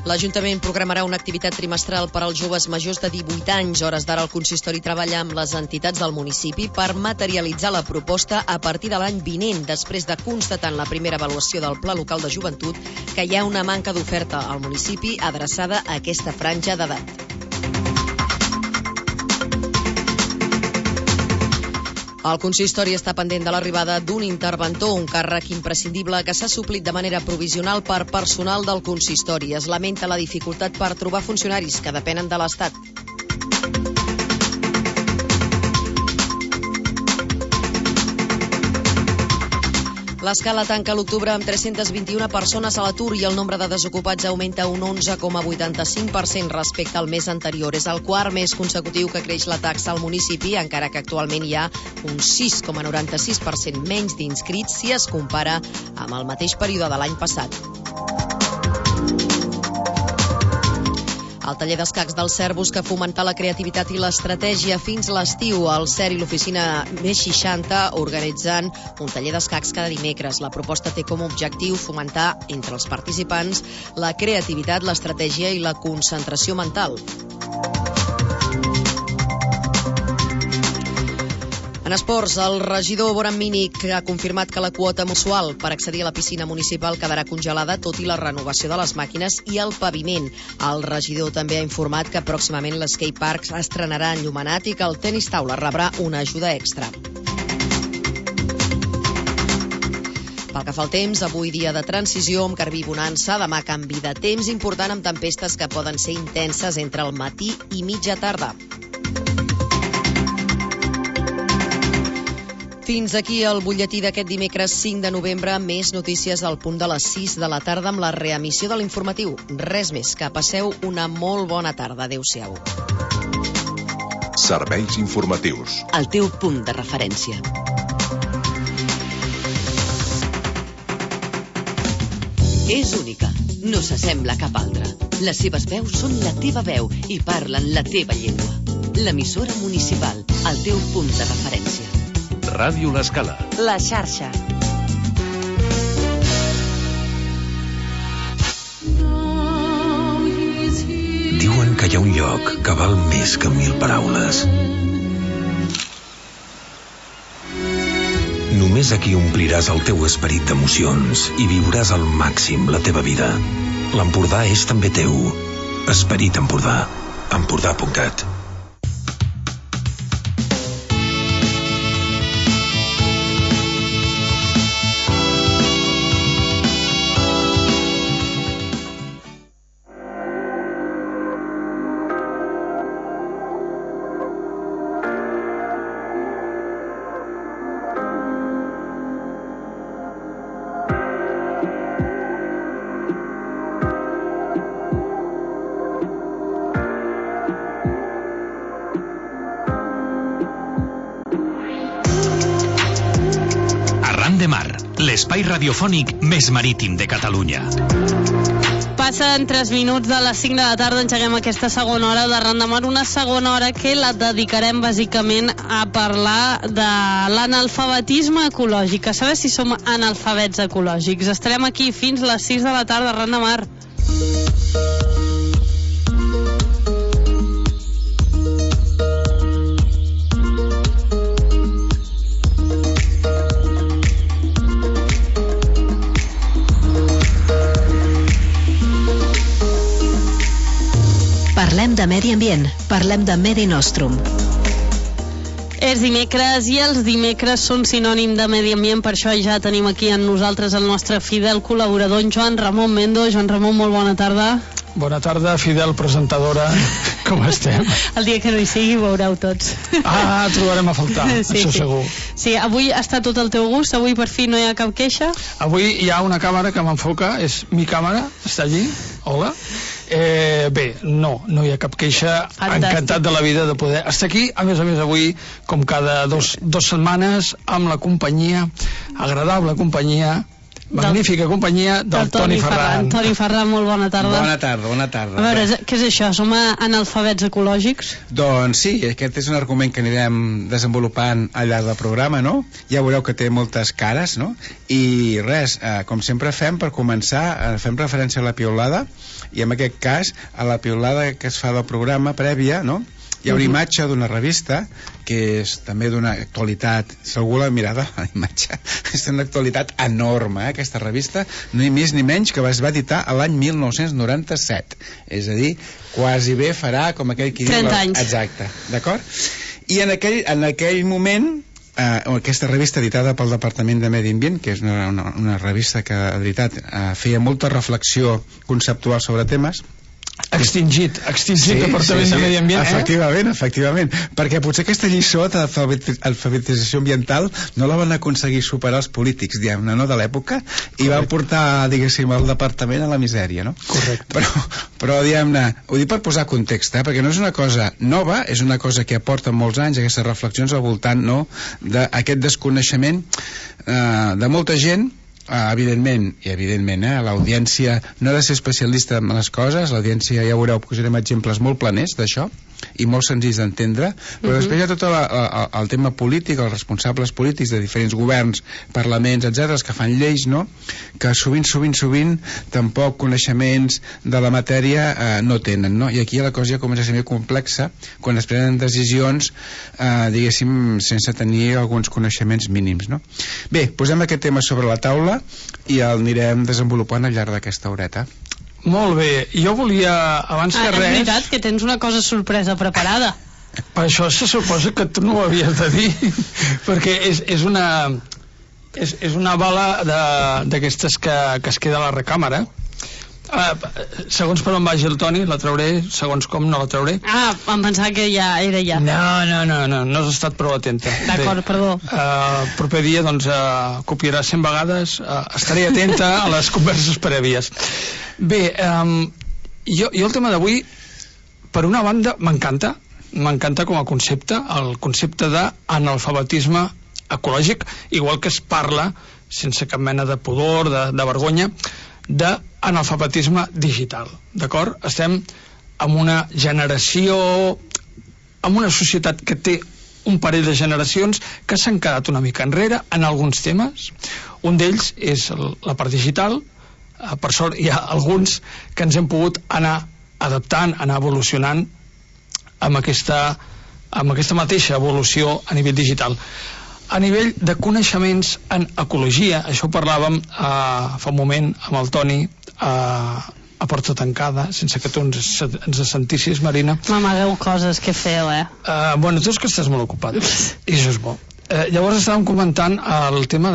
L'Ajuntament programarà una activitat trimestral per als joves majors de 18 anys. Hores d'ara el consistori treballa amb les entitats del municipi per materialitzar la proposta a partir de l'any vinent, després de constatar en la primera avaluació del Pla Local de Joventut que hi ha una manca d'oferta al municipi adreçada a aquesta franja d'edat. El consistori està pendent de l'arribada d'un interventor, un càrrec imprescindible que s'ha suplit de manera provisional per personal del consistori. Es lamenta la dificultat per trobar funcionaris que depenen de l'Estat. L'Escala tanca l'octubre amb 321 persones a l'atur i el nombre de desocupats augmenta un 11,85% respecte al mes anterior. És el quart mes consecutiu que creix la taxa al municipi, encara que actualment hi ha un 6,96% menys d'inscrits si es compara amb el mateix període de l'any passat. El taller d'escacs del CER busca fomentar la creativitat i l'estratègia fins l'estiu. El CER i l'oficina Més 60 organitzant un taller d'escacs cada dimecres. La proposta té com a objectiu fomentar entre els participants la creativitat, l'estratègia i la concentració mental. En esports, el regidor Boran Mínic ha confirmat que la quota mensual per accedir a la piscina municipal quedarà congelada, tot i la renovació de les màquines i el paviment. El regidor també ha informat que pròximament l'Skate Park estrenarà enllumenat i que el tenis taula rebrà una ajuda extra. Pel que fa al temps, avui dia de transició amb garbí i bonança, demà canvi de temps important amb tempestes que poden ser intenses entre el matí i mitja tarda. Fins aquí el butlletí d'aquest dimecres 5 de novembre. Més notícies al punt de les 6 de la tarda amb la reemissió de l'informatiu. Res més, que passeu una molt bona tarda. Adéu-siau. Serveis informatius. El teu punt de referència. És única. No s'assembla a cap altra. Les seves veus són la teva veu i parlen la teva llengua. L'emissora municipal. El teu punt de referència. Ràdio L'Escala. La xarxa. Diuen que hi ha un lloc que val més que 1000 paraules. Només aquí ompliràs el teu esperit d'emocions i viuràs al màxim la teva vida. L'Empordà és també teu. Esperit Empordà. Empordà.cat. de Mar, l'espai radiofònic més marítim de Catalunya. Passen 3 minuts de les 5 de la tarda, engeguem aquesta segona hora d'Arran de Mar, una segona hora que la dedicarem bàsicament a parlar de l'analfabetisme ecològic, a saber si som analfabets ecològics. Estarem aquí fins les 6 de la tarda, Arran de Mar. Parlem de medi ambient, parlem de Medi Nostrum. És dimecres i els dimecres són sinònim de medi ambient, per això ja tenim aquí amb nosaltres el nostre fidel col·laborador, en Joan Ramon Mendo. Joan Ramon, molt bona tarda. Bona tarda, fidel presentadora. Com estem? El dia que no hi sigui ho veureu tots. Trobarem a faltar, sí, això segur. Sí, avui està tot al teu gust, avui per fi no hi ha cap queixa. Avui hi ha una càmera que m'enfoca, és mi càmera, està allí, hola. Bé, no hi ha cap queixa. Encantat de la vida de poder estar aquí, a més avui, com cada dos setmanes, amb la companyia, agradable companyia magnífica companyia del Toni Ferran. Toni Ferran, molt bona tarda. Bona tarda. A veure, què és això? Som analfabets ecològics? Doncs sí, aquest és un argument que anirem desenvolupant al llarg del programa, no? Ja veureu que té moltes cares, no? I res, com sempre fem, per començar, fem referència a la piulada, i en aquest cas, a la piulada que es fa del programa prèvia, no? Hi ha una imatge d'una revista que és també d'una actualitat, si algú l'ha mirada, la imatge és d'una actualitat enorme, aquesta revista, ni més ni menys que es va editar l'any 1997, és a dir, quasi bé farà com aquell que diu 30 anys. Exacte, d'acord? I en aquell moment aquesta revista editada pel Departament de Medi Ambient, que és una revista que en veritat feia molta reflexió conceptual sobre temes, extingit Departament de Medi Ambient, efectivament, perquè potser aquesta lliçó d'alfabetització ambiental no la van aconseguir superar els polítics, diguem-ne, no, de l'època, i van portar, diguéssim, el departament a la misèria, no? Correcte. Però diguem-ne, ho dic per posar context, perquè no és una cosa nova, és una cosa que aporta molts anys, aquestes reflexions al voltant, no?, d'aquest desconeixement de molta gent. Evidentment, l'audiència no ha de ser especialista en les coses, l'audiència, ja veureu, posarem exemples molt planers d'això i molt senzills d'entendre, però després hi ha tot el tema polític, els responsables polítics de diferents governs, parlaments, etc., els que fan lleis, no?, que sovint tampoc coneixements de la matèria no tenen, no? I aquí la cosa ja comença a ser més complexa quan es prenen decisions, diguéssim, sense tenir alguns coneixements mínims, no? Bé, posem aquest tema sobre la taula i el anirem desenvolupant al llarg d'aquesta horeta. Molt bé, jo volia, abans que res... És veritat que tens una cosa sorpresa preparada. Per això se suposa que tu no ho havies de dir, perquè és una bala d'aquestes que es queda a la recàmera. Segons per on vagi el Toni, la trauré, segons com no la trauré. Em pensava que ja era ja. No has estat prou atenta. D'acord, perdó. El proper dia, doncs, copiarà 100 vegades, estaré atenta a les converses prèvies. Bé, jo el tema d'avui, per una banda, m'encanta com a concepte, el concepte d'analfabetisme ecològic, igual que es parla, sense cap mena de pudor, de vergonya, d'analfabetisme digital, d'acord? Estem en una generació, en una societat que té un parell de generacions que s'han quedat una mica enrere en alguns temes. Un d'ells és la part digital. Per sort hi ha alguns que ens hem pogut anar adaptant, anar evolucionant amb aquesta mateixa evolució a nivell digital. A nivell de coneixements en ecologia, això ho parlàvem fa un moment amb el Toni a porta tancada, sense que tu ens sentissis, Marina. M'amagueu coses, que feu, Bueno, tu és que estàs molt ocupat, i això és bo. Llavors estàvem comentant el tema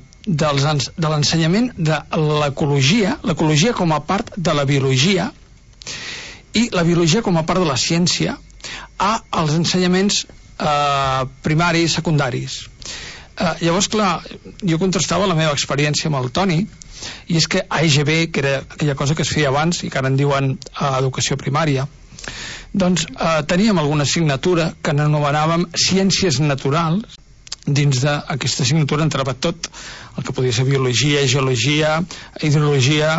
de l'ensenyament de l'ecologia com a part de la biologia i la biologia com a part de la ciència als ensenyaments primaris, secundaris. Llavors, clar, jo contrastava la meva experiència amb el Toni, i és que a EGB, que era aquella cosa que es feia abans i que ara en diuen educació primària, doncs teníem alguna assignatura que anomenàvem ciències naturals. Dins d'aquesta assignatura entrava tot el que podia ser biologia, geologia, hidrologia,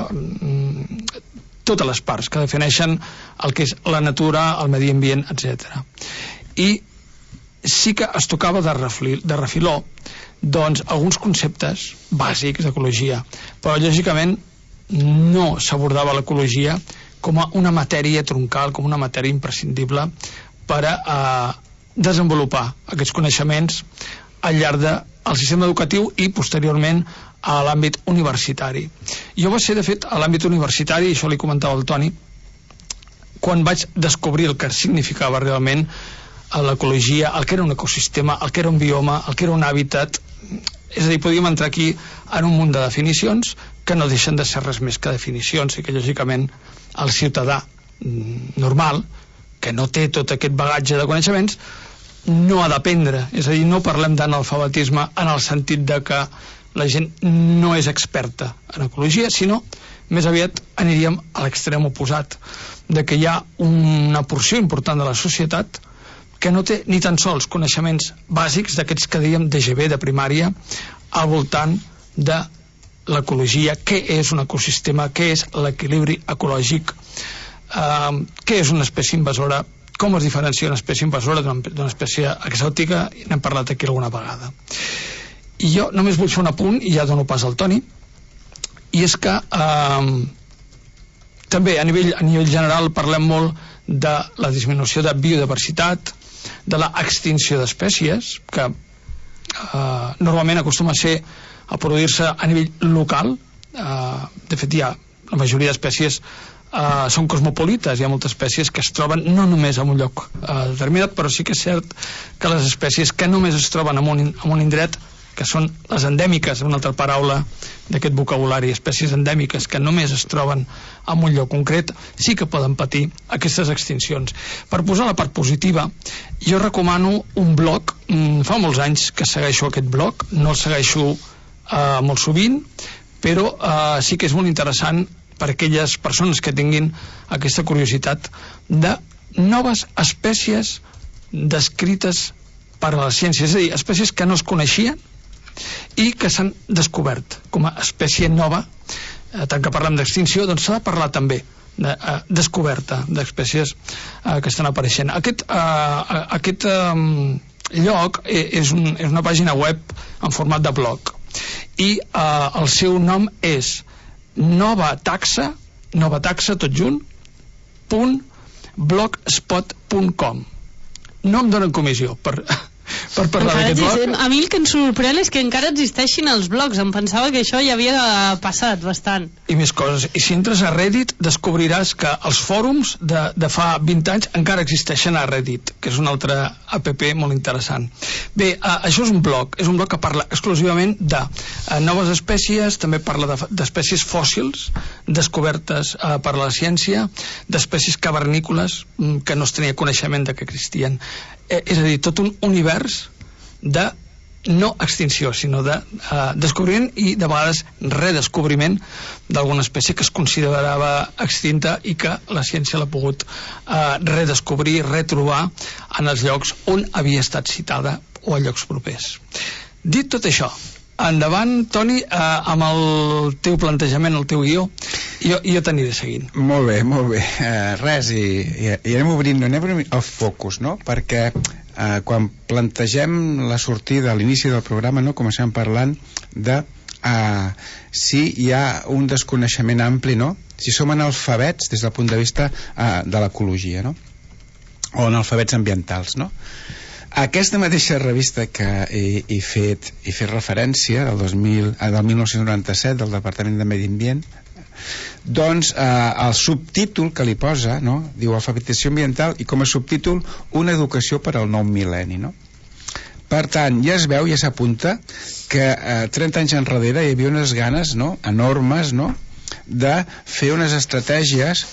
totes les parts que defineixen el que és la natura, el medi ambient, etc. I sí que es tocava de refiló doncs alguns conceptes bàsics d'ecologia, però lògicament no s'abordava l'ecologia com a una matèria troncal, com una matèria imprescindible per a desenvolupar aquests coneixements al llarg del sistema educatiu i posteriorment a l'àmbit universitari. Jo va ser, de fet, a l'àmbit universitari, i això li comentava al Toni, quan vaig descobrir el que significava realment l'ecologia, el que era un ecosistema, el que era un bioma, el que era un hàbitat. És a dir, podíem entrar aquí en un munt de definicions que no deixen de ser res més que definicions, i que lògicament el ciutadà normal, que no té tot aquest bagatge de coneixements, no ha d'aprendre. És a dir, no parlem d'analfabetisme en el sentit de que la gent no és experta en ecologia, sinó més aviat aniríem a l'extrem oposat, de que hi ha una porció important de la societat que no té ni tan sols coneixements bàsics d'aquests que dèiem d'EGB, de primària, al voltant de l'ecologia, què és un ecosistema, què és l'equilibri ecològic, què és una espècie invasora, com es diferencia una espècie invasora d'una espècie exòtica, i n'hem parlat aquí alguna vegada. I jo només vull fer un apunt, i ja dono pas al Toni, i és que també a nivell general parlem molt de la disminució de biodiversitat, de l'extinció d'espècies, que normalment acostuma a produir-se a nivell local. De fet, la majoria d'espècies són cosmopolites, hi ha moltes espècies que es troben no només en un lloc determinat, però sí que és cert que les espècies que només es troben en un indret, que són les endèmiques, una altra paraula d'aquest vocabulari, espècies endèmiques que només es troben en un lloc concret, sí que poden patir aquestes extincions. Per posar la part positiva, jo recomano un blog, fa molts anys que segueixo aquest blog, no el segueixo molt sovint, però sí que és molt interessant per a aquelles persones que tinguin aquesta curiositat de noves espècies descrites per a la ciència, és a dir, espècies que no es coneixien i que s'han descobert com a espècie nova. Tant que parlem d'extinció, doncs s'ha de parlar també de descoberta d'espècies que estan apareixent. Aquest lloc és una pàgina web en format de blog, i el seu nom és novataxa tot junt .blogspot.com. no em donen comissió per parlar d'aquest blog. A mi el que em sorprèn és que encara existeixin els blogs. Em pensava que això ja havia passat bastant. I més coses. I si entres a Reddit descobriràs que els fòrums de fa 20 anys encara existeixen a Reddit, que és una altra app molt interessant. Bé, això és un blog que parla exclusivament de noves espècies, també parla d'espècies fòssils descobertes per la ciència, d'espècies cavernícoles que no es tenia coneixement de que existien. És a dir, tot un univers de no extinció, sinó de descobriment i de vegades redescobriment d'alguna espècie que es considerava extinta i que la ciència l'ha pogut redescobrir, retrobar en els llocs on havia estat citada o a llocs propers. Dit tot això, endavant, Toni, amb el teu plantejament, el teu guió. Jo t'aniré seguint. Molt bé. Res, i anem obrint el focus, no? Perquè quan plantegem la sortida a l'inici del programa, no, comencem parlant de si hi ha un desconeixement ampli, no? Si som analfabets des del punt de vista de l'ecologia, no? O analfabets ambientals, no? Aquesta mateixa revista que he fet referència del 1997 del Departament de Medi Ambient, doncs el subtítol que li posa, no? Diu alfabetització ambiental i com a subtítol una educació per al nou mil·lenni, no? Per tant, ja es veu, ja s'apunta que 30 anys enrere hi havia unes ganes, no? Enormes, no? De fer unes estratègies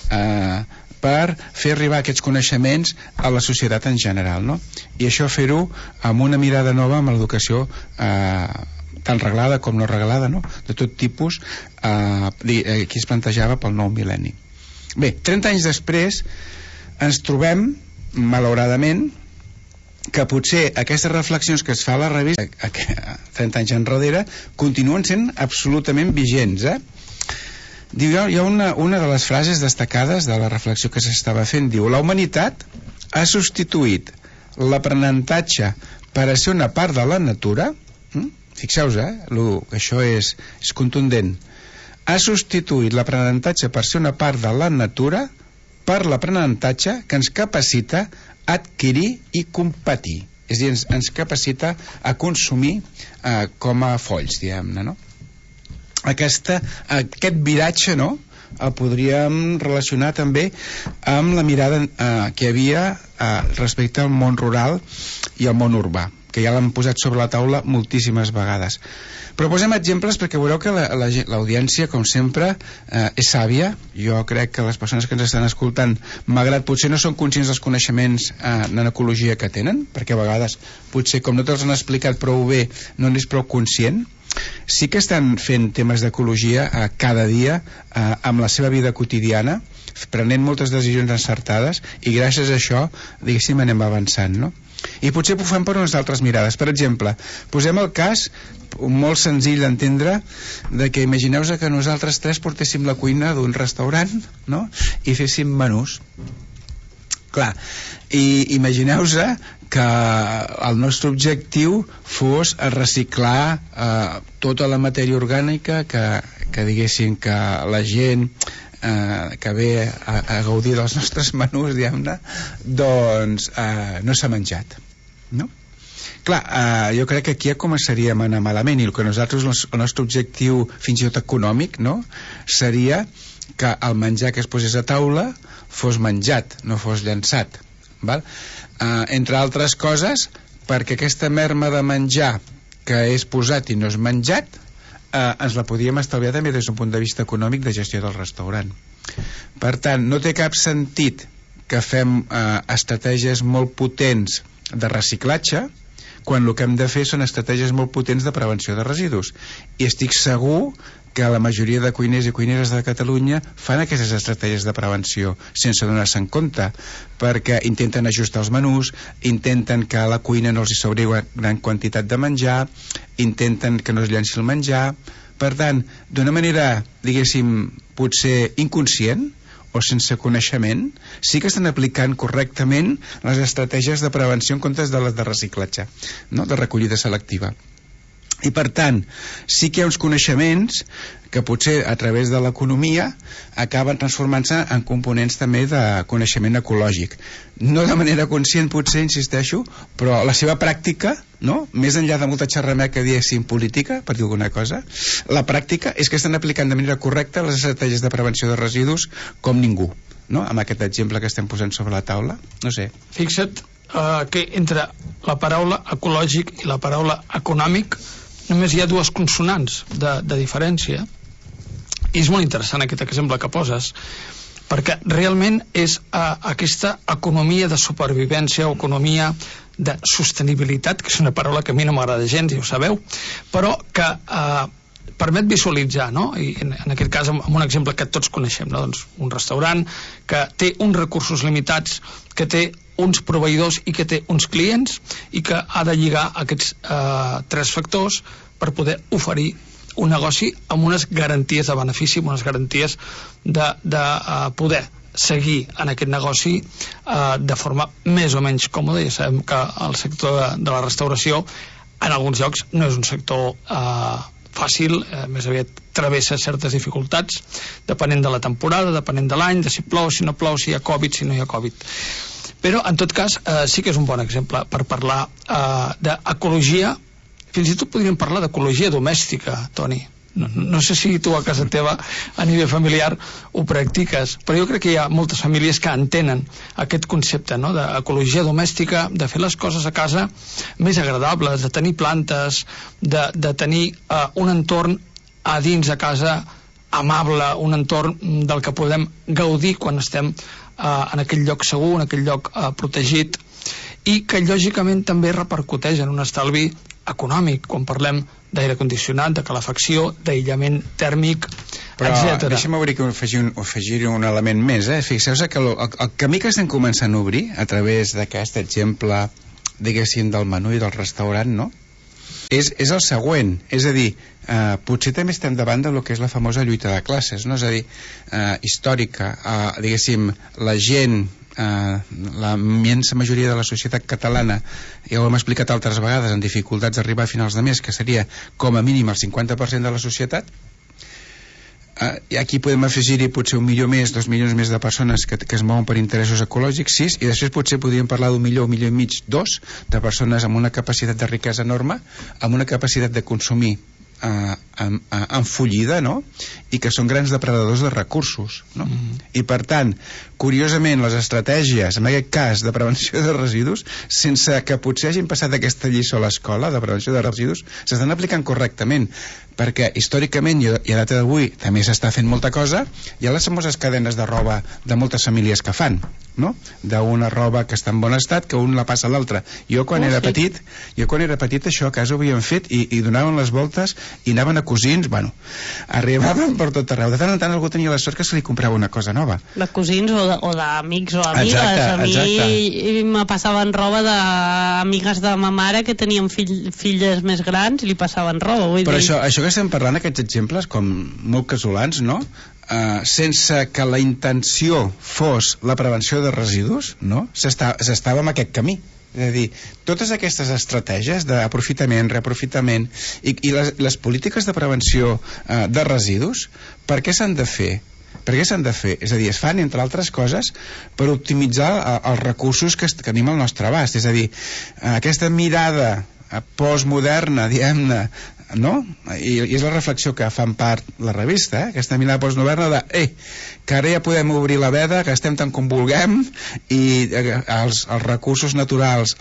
per fer arribar aquests coneixements a la societat en general, no? I això fer-ho amb una mirada nova amb l'educació tant reglada com no reglada, no? De tot tipus, aquí es plantejava pel nou mil·lenni. Bé, 30 anys després ens trobem, malauradament, que potser aquestes reflexions que es fa a la revista 30 anys enrere continuen sent absolutament vigents, Diu, hi ha una de les frases destacades de la reflexió que s'estava fent, diu: la humanitat ha substituït l'aprenentatge per a ser una part de la natura. Fixeu-vos, això és contundent. Ha substituït l'aprenentatge per ser una part de la natura per l'aprenentatge que ens capacita a adquirir i competir. És a dir, ens capacita a consumir com a folls, diguem-ne, no? Aquest viratge, no?, el podríem relacionar també amb la mirada que hi havia respecte al món rural i al món urbà, que ja l'han posat sobre la taula moltíssimes vegades. Però posem exemples perquè veureu que l'audiència, com sempre, és sàvia. Jo crec que les persones que ens estan escoltant, malgrat potser no són conscients dels coneixements en ecologia que tenen, perquè a vegades potser com no te'ls han explicat prou bé no n'és prou conscient, sí que estan fent temes d'ecologia cada dia amb la seva vida quotidiana, prenent moltes decisions encertades, i gràcies a això, diguéssim, anem avançant, no? I potser ho fem per unes altres mirades. Per exemple, posem el cas molt senzill d'entendre de que imagineu-vos que nosaltres tres portéssim la cuina d'un restaurant, no? I féssim menús. Clar, i imagineu-vos que el nostre objectiu fos reciclar tota la matèria orgànica que diguéssim que la gent que ve a gaudir dels nostres menús, diguem-ne, doncs no s'ha menjat, no? Clar, jo crec que aquí ja començaríem a anar malament, i el que nosaltres, el nostre objectiu fins i tot econòmic, no?, seria que el menjar que es posés a taula fos menjat, no fos llançat, val? Entre altres coses perquè aquesta merma de menjar que és posat i no és menjat ens la podíem estalviar també des d'un punt de vista econòmic de gestió del restaurant. Per tant, no té cap sentit que fem estratègies molt potents de reciclatge quan el que hem de fer són estratègies molt potents de prevenció de residus, i estic segur que la majoria de cuiners i cuineres de Catalunya fan aquestes estratègies de prevenció sense donar-se en compte, perquè intenten ajustar els menús, intenten que a la cuina no els hi sobri gran quantitat de menjar, intenten que no es llenci el menjar. Per tant, d'una manera, diguéssim, potser inconscient o sense coneixement, sí que estan aplicant correctament les estratègies de prevenció en comptes de les de reciclatge, no?, de recollida selectiva. I per tant, sí que hi ha uns coneixements que potser a través de l'economia acaben transformant-se en components també de coneixement ecològic. No de manera conscient potser, insisteixo, però la seva pràctica, no?, més enllà de molta xerrameca, diguéssim, política, per dir alguna cosa, la pràctica és que estan aplicant de manera correcta les estratègies de prevenció de residus com ningú, no?, amb aquest exemple que estem posant sobre la taula. No sé. Fixa't que entre la paraula ecològic i la paraula econòmic només hi ha dues consonants de diferència, i és molt interessant aquest exemple que poses, perquè realment és aquesta economia de supervivència o economia de sostenibilitat, que és una paraula que a mi no m'agrada gens, ja ho sabeu, però que permet visualitzar, no? I en aquest cas amb un exemple que tots coneixem, no? Doncs un restaurant que té uns recursos limitats, que té uns proveïdors i que té uns clients, i que ha de lligar aquests tres factors per poder oferir un negoci amb unes garanties de benefici, amb unes garanties de poder seguir en aquest negoci de forma més o menys còmoda. Ja sabem que el sector de la restauració en alguns llocs no és un sector fàcil, més aviat travessa certes dificultats depenent de la temporada, depenent de l'any, de si plou, si no plou, si hi ha Covid, si no hi ha Covid. Però en tot cas sí que és un bon exemple per parlar d'ecologia. Fins i tot podríem parlar d'ecologia domèstica, Toni. No sé si tu a casa teva a nivell familiar ho practiques, però jo crec que hi ha moltes famílies que entenen aquest concepte, no?, d'ecologia domèstica, de fer les coses a casa més agradables, de tenir plantes, de tenir un entorn a dins de casa amable, un entorn del que podem gaudir quan estem en aquell lloc segur, en aquell lloc protegit, i que lògicament també repercuteix en un estalvi econòmic quan parlem d'aire condicionat, de calefacció, d'aïllament tèrmic, etc. Però deixa'm afegir un element més. Fixeu-vos que el camí que estem començant a obrir a través d'aquest exemple, diguéssim, del menú i del restaurant, no?, és el següent. És a dir, potser també estem davant del que és la famosa lluita de classes, no? És a dir, històrica, diguéssim, la gent, la immensa majoria de la societat catalana, ja ho hem explicat altres vegades, en dificultats d'arribar a finals de mes, que seria com a mínim el 50% de la societat. I aquí podem afegir-hi potser 1 milió més, 2 milions més de persones que es mouen per interessos ecològics, 6, i després potser podríem parlar d'1 milió, 1 milió i mig, 2, de persones amb una capacitat de riquesa enorme, amb una capacitat de consumir enfollida, no?, i que són grans depredadors de recursos, no? I per tant, curiosament, les estratègies, en aquest cas de prevenció de residus, sense que potser hagin passat aquesta lliçó a l'escola de prevenció de residus, s'estan aplicant correctament, perquè històricament i a data d'avui també s'està fent molta cosa. Hi ha les famoses cadenes de roba de moltes famílies que fan, no?, d'una roba que està en bon estat, que un la passa a l'altra. Jo quan era petit això a casa ho havíem fet, i donaven les voltes i anaven cosins, bueno, arribaven per tot arreu. De tant en tant algú tenia la sort que se li comprava una cosa nova. De cosins o d'amics o amigues. A mi me passaven roba d'amigues de ma mare que tenien filles més grans i li passaven roba. Però això que estem parlant, aquests exemples, com molt casolans, no? Sense que la intenció fos la prevenció de residus, no? S'estava en aquest camí. És a dir, totes aquestes estratègies d'aprofitament, reaprofitament i les polítiques de prevenció de residus, per què s'han de fer? Per què s'han de fer? És a dir, es fan, entre altres coses, per optimitzar els recursos que tenim al nostre abast. És a dir, aquesta mirada postmoderna, diguem-ne, no? I és la reflexió que fan part la revista, aquesta mirada postmoderna de que ara ja podem obrir la veda, que estem tant com vulguem i els recursos naturals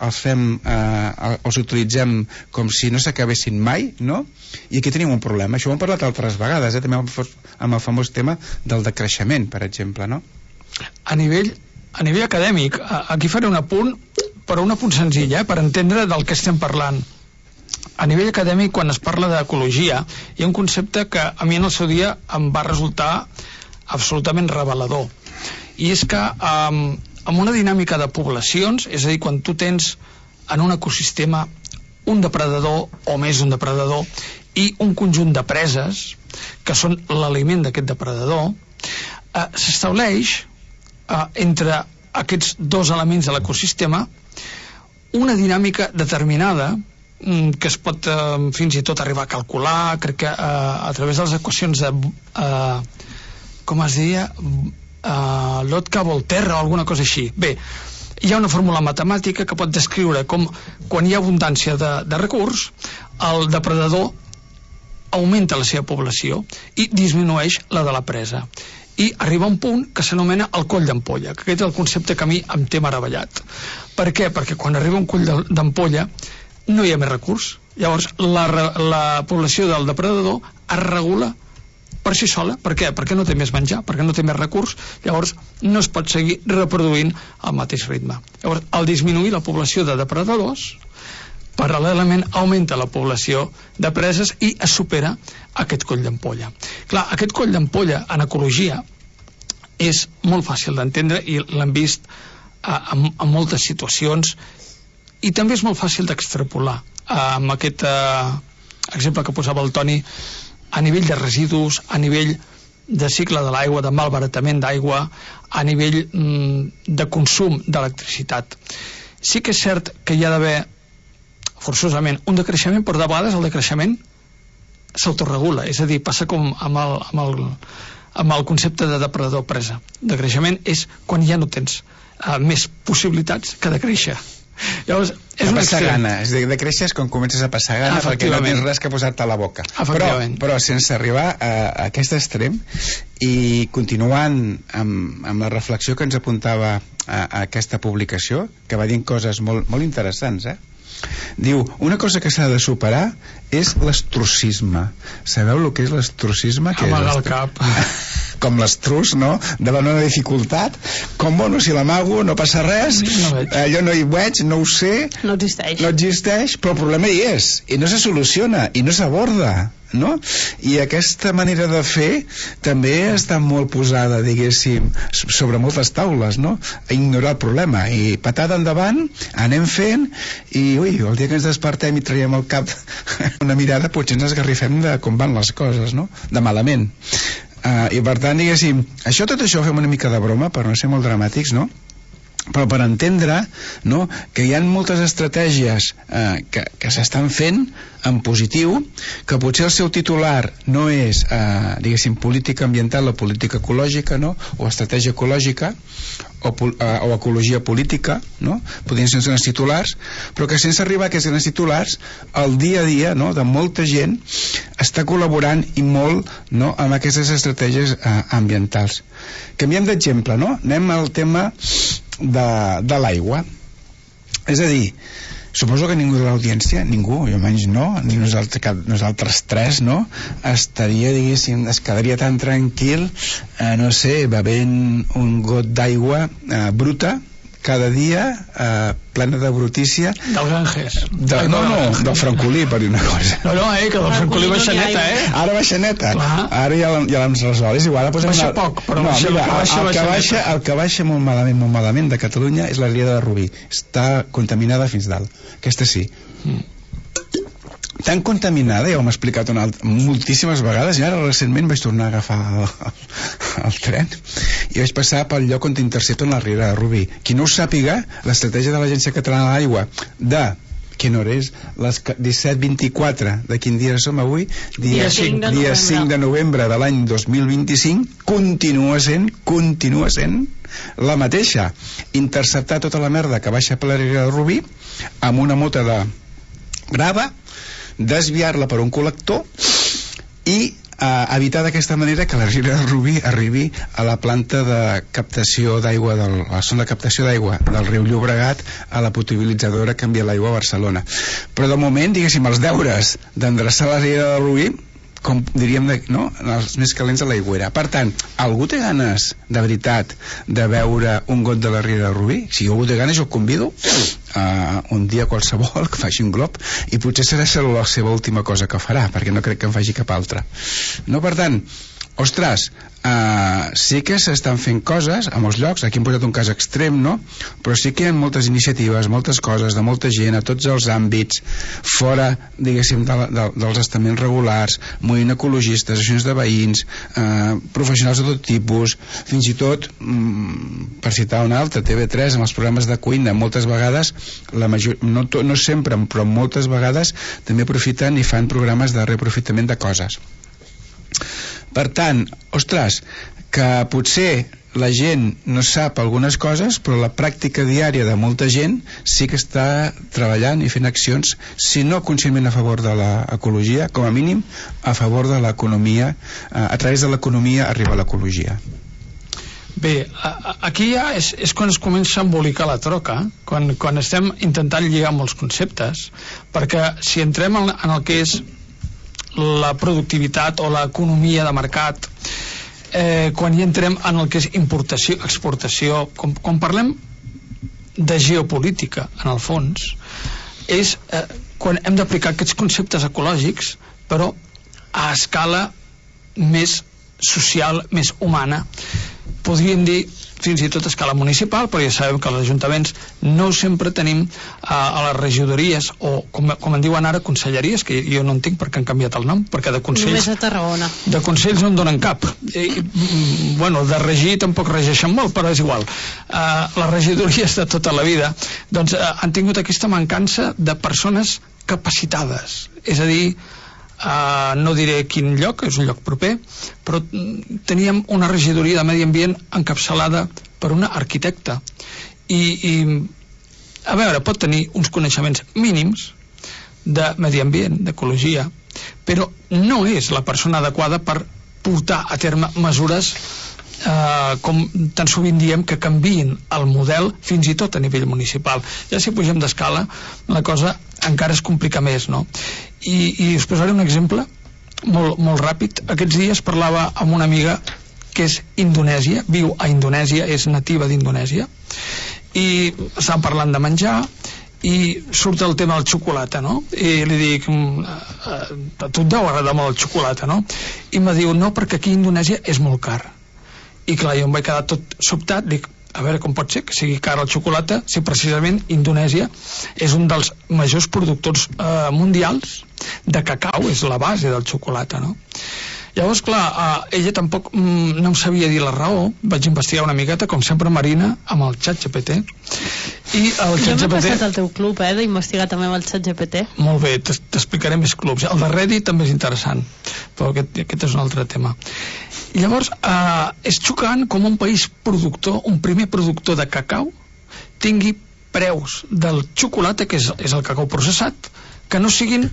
els utilitzem com si no s'acabessin mai, no? I aquí tenim un problema, això ho hem parlat altres vegades, també amb el famós tema del decreixement, per exemple, no? A nivell acadèmic, aquí faré un apunt, però un apunt senzill, per entendre del que estem parlant. A nivell acadèmic, quan es parla d'ecologia, hi ha un concepte que a mi en el seu dia em va resultar absolutament revelador. I és que amb una dinàmica de poblacions, és a dir, quan tu tens en un ecosistema un depredador o més d'un depredador i un conjunt de preses que són l'aliment d'aquest depredador, s'estableix entre aquests dos elements de l'ecosistema una dinàmica determinada que es pot fins i tot arribar a calcular, crec que a través de les equacions de com es deia Lotka-Volterra o alguna cosa així. Bé, hi ha una fórmula matemàtica que pot descriure com quan hi ha abundància de recurs, el depredador augmenta la seva població i disminueix la de la presa, i arriba a un punt que s'anomena el coll d'ampolla, que aquest és el concepte que a mi em té meravellat. Per què? Perquè quan arriba un coll d'ampolla no hi ha més recurs. Llavors la població del depredador es regula per si sola. Per què? Perquè no té més menjar, perquè no té més recurs. Llavors no es pot seguir reproduint al mateix ritme. Llavors, al disminuir la població de depredadors, paral·lelament augmenta la població de preses i es supera aquest coll d'ampolla. Clar, aquest coll d'ampolla en ecologia és molt fàcil d'entendre i l'hem vist en moltes situacions, i també és molt fàcil d'extrapolar amb aquest exemple que posava el Toni a nivell de residus, a nivell de cicle de l'aigua, de malbaratament d'aigua, a nivell de consum d'electricitat. Sí que és cert que hi ha d'haver forçosament un decreixement, però de vegades el decreixement s'autoregula, és a dir, passa com amb el concepte de depredador-presa. Decreixement és quan ja no tens més possibilitats que de créixer. Llavors, és un passar gana, és a dir, de créixer és quan comences a passar gana perquè no tens res que posar-te a la boca, però sense arribar a aquest extrem. I continuant amb la reflexió que ens apuntava a aquesta publicació, que va dient coses molt, molt interessants, diu, una cosa que s'ha de superar és l'estrusisme. Sabeu el que és l'estrusisme? Amagar el cap. Com l'estrus, no? Davant una dificultat, com, bueno, si l'amago no passa res, jo no hi veig, no ho sé, no existeix, però el problema hi és, i no se soluciona, i no s'aborda, no? I aquesta manera de fer també està molt posada, diguéssim, sobre moltes taules, no? A ignorar el problema, i patada endavant, anem fent, i el dia que ens despertem i traiem al cap una mirada, potser ens esgarrifem de com van les coses, no? De malament. I per tant, diguéssim, tot això ho fem una mica de broma per no ser molt dramàtics, no? Però per entendre, no, que hi ha moltes estratègies que s'estan fent en positiu, que potser el seu titular no és, diguéssim, política ambiental o política ecològica, no? O estratègia ecològica o ecologia política, no? Podrien ser els titulars, però que sense arribar a aquests grans titulars, el dia a dia, no, de molta gent està col·laborant i molt, no, amb aquestes estratègies ambientals. Canviem d'exemple, no? Anem al tema de l'aigua. És a dir, suposo que ningú de l'audiència, ningú, jo menys no, ni nosaltres tres, no, estaria, diguéssim, es quedaria tan tranquil, no sé, bevent un got d'aigua bruta, cada dia plena de brutícia del Ganges del francolí, per dir una cosa. Que del francolí baixa neta, ara baixa neta, ara ja l'hem resolt. És igual, baixa poc, però el que baixa molt malament de Catalunya és la riera de Rubí, està contaminada fins dalt, aquesta sí. Tan contaminada, ja ho hem explicat moltíssimes vegades, i ara recentment vaig tornar a agafar el tren i vaig passar pel lloc on t'intercepten la riera de Rubí. Qui no ho sàpiga, l'estratègia de l'Agència Catalana de l'Aigua quina hora és? Les 17:24 de quin dia som avui? Dia 5 de novembre de l'any 2025 continua sent la mateixa, interceptar tota la merda que baixa per la riera de Rubí amb una mota de grava, desviar-la per un col·lector i evitar d'aquesta manera que la riera de Rubí arribi a la planta de captació d'aigua a la zona de captació d'aigua del riu Llobregat, a la potabilitzadora que envia l'aigua a Barcelona. Però de moment, diguéssim, els deures d'endreçar la riera de Rubí, com diríem, els més calents de l'aigüera. Per tant, algú té ganes de veritat de veure un got de la riera de Rubí? Si algú té ganes, jo el convido un dia qualsevol que faci un glob, i potser serà la seva última cosa que farà, perquè no crec que en faci cap altra. Per tant, ostres, sí que s'estan fent coses a molts llocs. Aquí hem posat un cas extrem, però sí que hi ha moltes iniciatives, moltes coses de molta gent a tots els àmbits, fora, diguéssim, dels estaments regulars, moviment ecologistes, associacions de veïns, professionals de tot tipus, fins i tot, per citar un altre, TV3 amb els programes de cuina, moltes vegades, no sempre, però moltes vegades també aprofiten i fan programes de reaprofitament de coses. Per tant, ostres, que potser la gent no sap algunes coses, però la pràctica diària de molta gent sí que està treballant i fent accions, si no conscientment a favor de l'ecologia, com a mínim a favor de l'economia, a través de l'economia arriba a l'ecologia. Bé, aquí ja és quan es comença a embolicar la troca, quan estem intentant lligar molts conceptes, perquè si entrem en el que és la productivitat o l'economia de mercat, quan hi entrem en el que és importació, exportació, quan parlem de geopolítica, en el fons, és quan hem d'aplicar aquests conceptes ecològics, però a escala més social, més humana. Podríem dir fins i tot a escala municipal, però ja sabem que els ajuntaments no sempre tenim a les regidories, o com en diuen ara, conselleries, que jo no entenc per què han canviat el nom, perquè de consells... Només a Tarragona. De consells no en donen cap. Bueno, de regir tampoc regeixen molt, però és igual. Les regidories de tota la vida doncs han tingut aquesta mancança de persones capacitades, és a dir, no diré quin lloc, és un lloc proper, però teníem una regidoria de medi ambient encapçalada per una arquitecta i a veure, pot tenir uns coneixements mínims de medi ambient, d'ecologia, però no és la persona adequada per portar a terme mesures com tan sovint diem, que canviïn el model fins i tot a nivell municipal. Ja si pugem d'escala la cosa encara es complica més, no? I us posaré un exemple molt ràpid. Aquests dies parlava amb una amiga que és indonèsia, viu a Indonèsia, és nativa d'Indonèsia, i estàvem parlant de menjar i surt el tema del xocolata, no? I li dic, a tu et deu agradar molt el xocolata, no? I em diu, no, perquè aquí a Indonèsia és molt car. I clar, jo em vaig quedar tot sobtat, dic, a veure com pot ser que sigui car el xocolata si precisament Indonèsia és un dels majors productors mundials de cacau, és la base del xocolata, no? Llavors, clar, ella tampoc no em sabia dir la raó. Vaig investigar una miqueta, com sempre, Marina, amb el ChatGPT. I el ChatGPT... Jo m'he passat al teu club, d'investigar també amb el ChatGPT. Molt bé, t'explicaré més clubs. El de Reddit també és interessant, però aquest és un altre tema. Llavors, és xocant com un país productor, un primer productor de cacau, tingui preus del xocolata, que és el cacau processat, que no siguin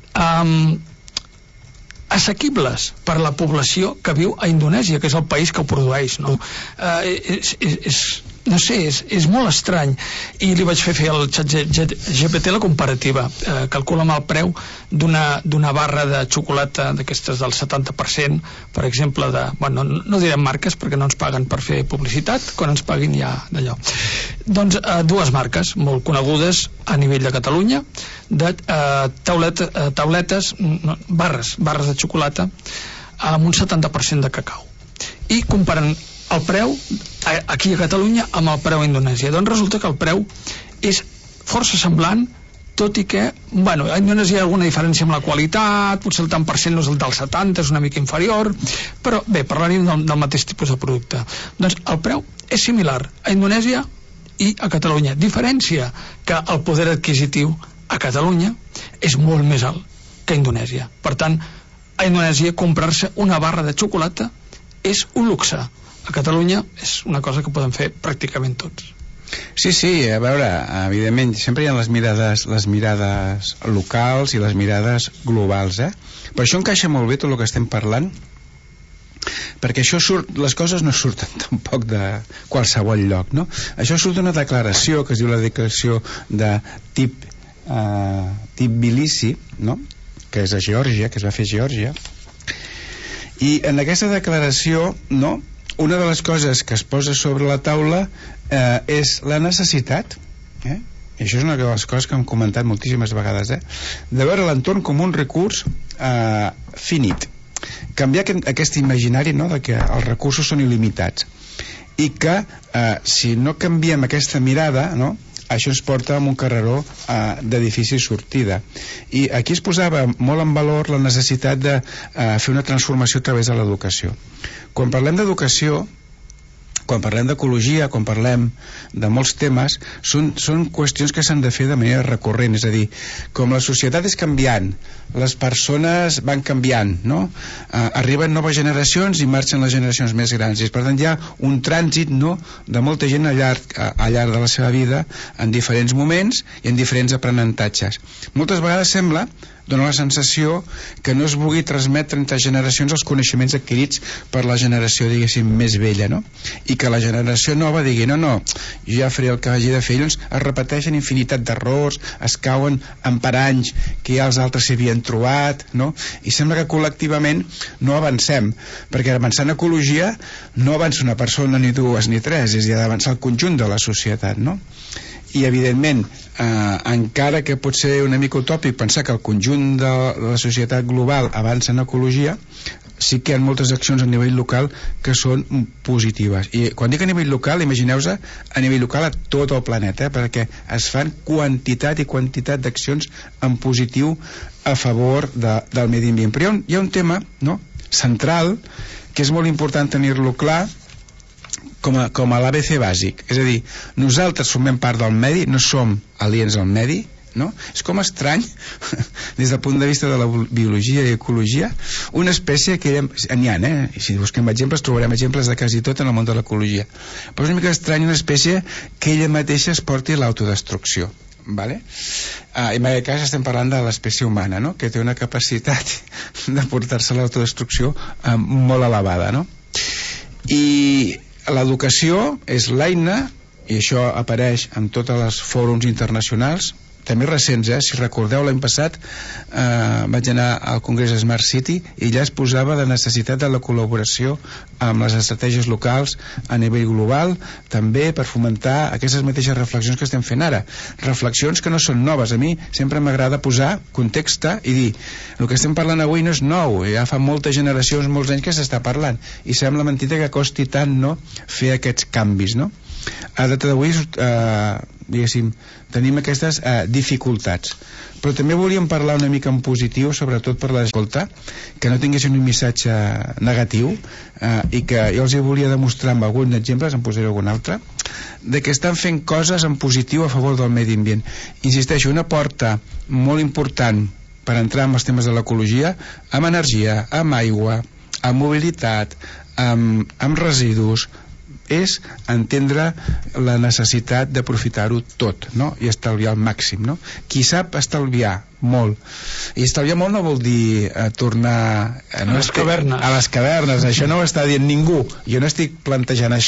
assequibles per a la població que viu a Indonèsia, que és el país que ho produeix, no? no sé, és molt estrany, i li vaig fer al xat GPT la comparativa. Calcula'm el preu d'una barra de xocolata d'aquestes del 70%, per exemple, bueno, no direm marques perquè no ens paguen per fer publicitat, quan ens paguin ja d'allò. Doncs dues marques molt conegudes a nivell de Catalunya, de tauletes, barres de xocolata amb un 70% de cacau, i comparant el preu aquí a Catalunya amb el preu a Indonèsia. Doncs resulta que el preu és força semblant, tot i que, bueno, a Indonèsia hi ha alguna diferència amb la qualitat, potser el tant per cent no és el del 70, és una mica inferior, però bé, parlaríem del mateix tipus de producte. Doncs el preu és similar a Indonèsia i a Catalunya. Diferència que el poder adquisitiu a Catalunya és molt més alt que a Indonèsia. Per tant, a Indonèsia comprar-se una barra de xocolata és un luxe. A Catalunya és una cosa que poden fer pràcticament tots. Sí, a veure, evidentment sempre hi ha les mirades locals i les mirades globals, però això encaixa molt bé tot el que estem parlant, perquè això les coses no surten tampoc de qualsevol lloc, no? Això surt d'una declaració que es diu la declaració de Tbilisi, no? Que és a Geòrgia, que es va fer a Geòrgia, i en aquesta declaració, no?, una de les coses que es posa sobre la taula és la necessitat, i això és una de les coses que hem comentat moltíssimes vegades, de veure l'entorn com un recurs finit, canviar aquest imaginari, no?, de que els recursos són il·limitats, i que si no canviem aquesta mirada, no?, això ens porta a un carreró de difícil sortida. I aquí es posava molt en valor la necessitat de fer una transformació a través de l'educació. Quan parlem d'educació, quan parlem d'ecologia, quan parlem de molts temes, són qüestions que s'han de fer de manera recurrent, és a dir, com la societat és canviant, les persones van canviant, no? Arriben noves generacions i marxen les generacions més grans, i per tant hi ha un trànsit, no?, de molta gent al llarg de la seva vida, en diferents moments i en diferents aprenentatges. Moltes vegades dona la sensació que no es vulgui transmetre entre generacions els coneixements adquirits per la generació, diguéssim, més vella, no? I que la generació nova digui, no, jo ja faré el que hagi de fer, i doncs es repeteixen infinitat d'errors, es cauen en paranys que ja els altres s'hi havien trobat, no? I sembla que col·lectivament no avancem, perquè avançant en ecologia no avança una persona, ni dues, ni tres, és a dir, ha d'avançar el conjunt de la societat, no? I evidentment, encara que pot ser una mica utòpic pensar que el conjunt de la societat global avança en ecologia, sí que hi ha moltes accions a nivell local que són positives. I quan dic a nivell local, imagineu-vos a nivell local a tot el planeta, perquè es fan quantitat i quantitat d'accions en positiu a favor del medi ambient. Però hi ha un tema, no?, central, que és molt important tenir-lo clar, com a l'ABC bàsic, és a dir, nosaltres formem part del medi, no som aliens al medi, no? És com estrany des del punt de vista de la biologia i ecologia, una espècie que n'hi ha, i si busquem exemples trobarem exemples de quasi tot en el món de l'ecologia, però és una mica estrany una espècie que ella mateixa es porti a l'autodestrucció, vale? I en aquest cas estem parlant de l'espècie humana, no?, que té una capacitat de portar-se a l'autodestrucció molt elevada, no? I l'educació és l'eina, i això apareix en tots els fòrums internacionals, també recents, si recordeu l'any passat vaig anar al Congrés Smart City i allà es posava la necessitat de la col·laboració amb les estratègies locals a nivell global, també per fomentar aquestes mateixes reflexions que estem fent ara, reflexions que no són noves. A mi sempre m'agrada posar context i dir, el que estem parlant avui no és nou, ja fa moltes generacions, molts anys que s'està parlant, i sembla mentida que costi tant, no?, fer aquests canvis, no? A data d'avui diguéssim, tenim aquestes dificultats, però també volíem parlar una mica en positiu, sobretot per l'escolta, que no tinguessin un missatge negatiu, i que jo els hi volia demostrar amb alguns exemples, en posaré algun altre, de que estan fent coses en positiu a favor del medi ambient. Insisteixo, una porta molt important per entrar en els temes de l'ecologia, amb energia, amb aigua, amb mobilitat, amb residus, és entendre la necessitat d'aprofitar-ho tot, no?, i estalviar al màxim, no? Qui sap estalviar molt, i estalviar molt no vol dir tornar a les cavernes, això no ho està dient ningú, jo no estic plantejant això,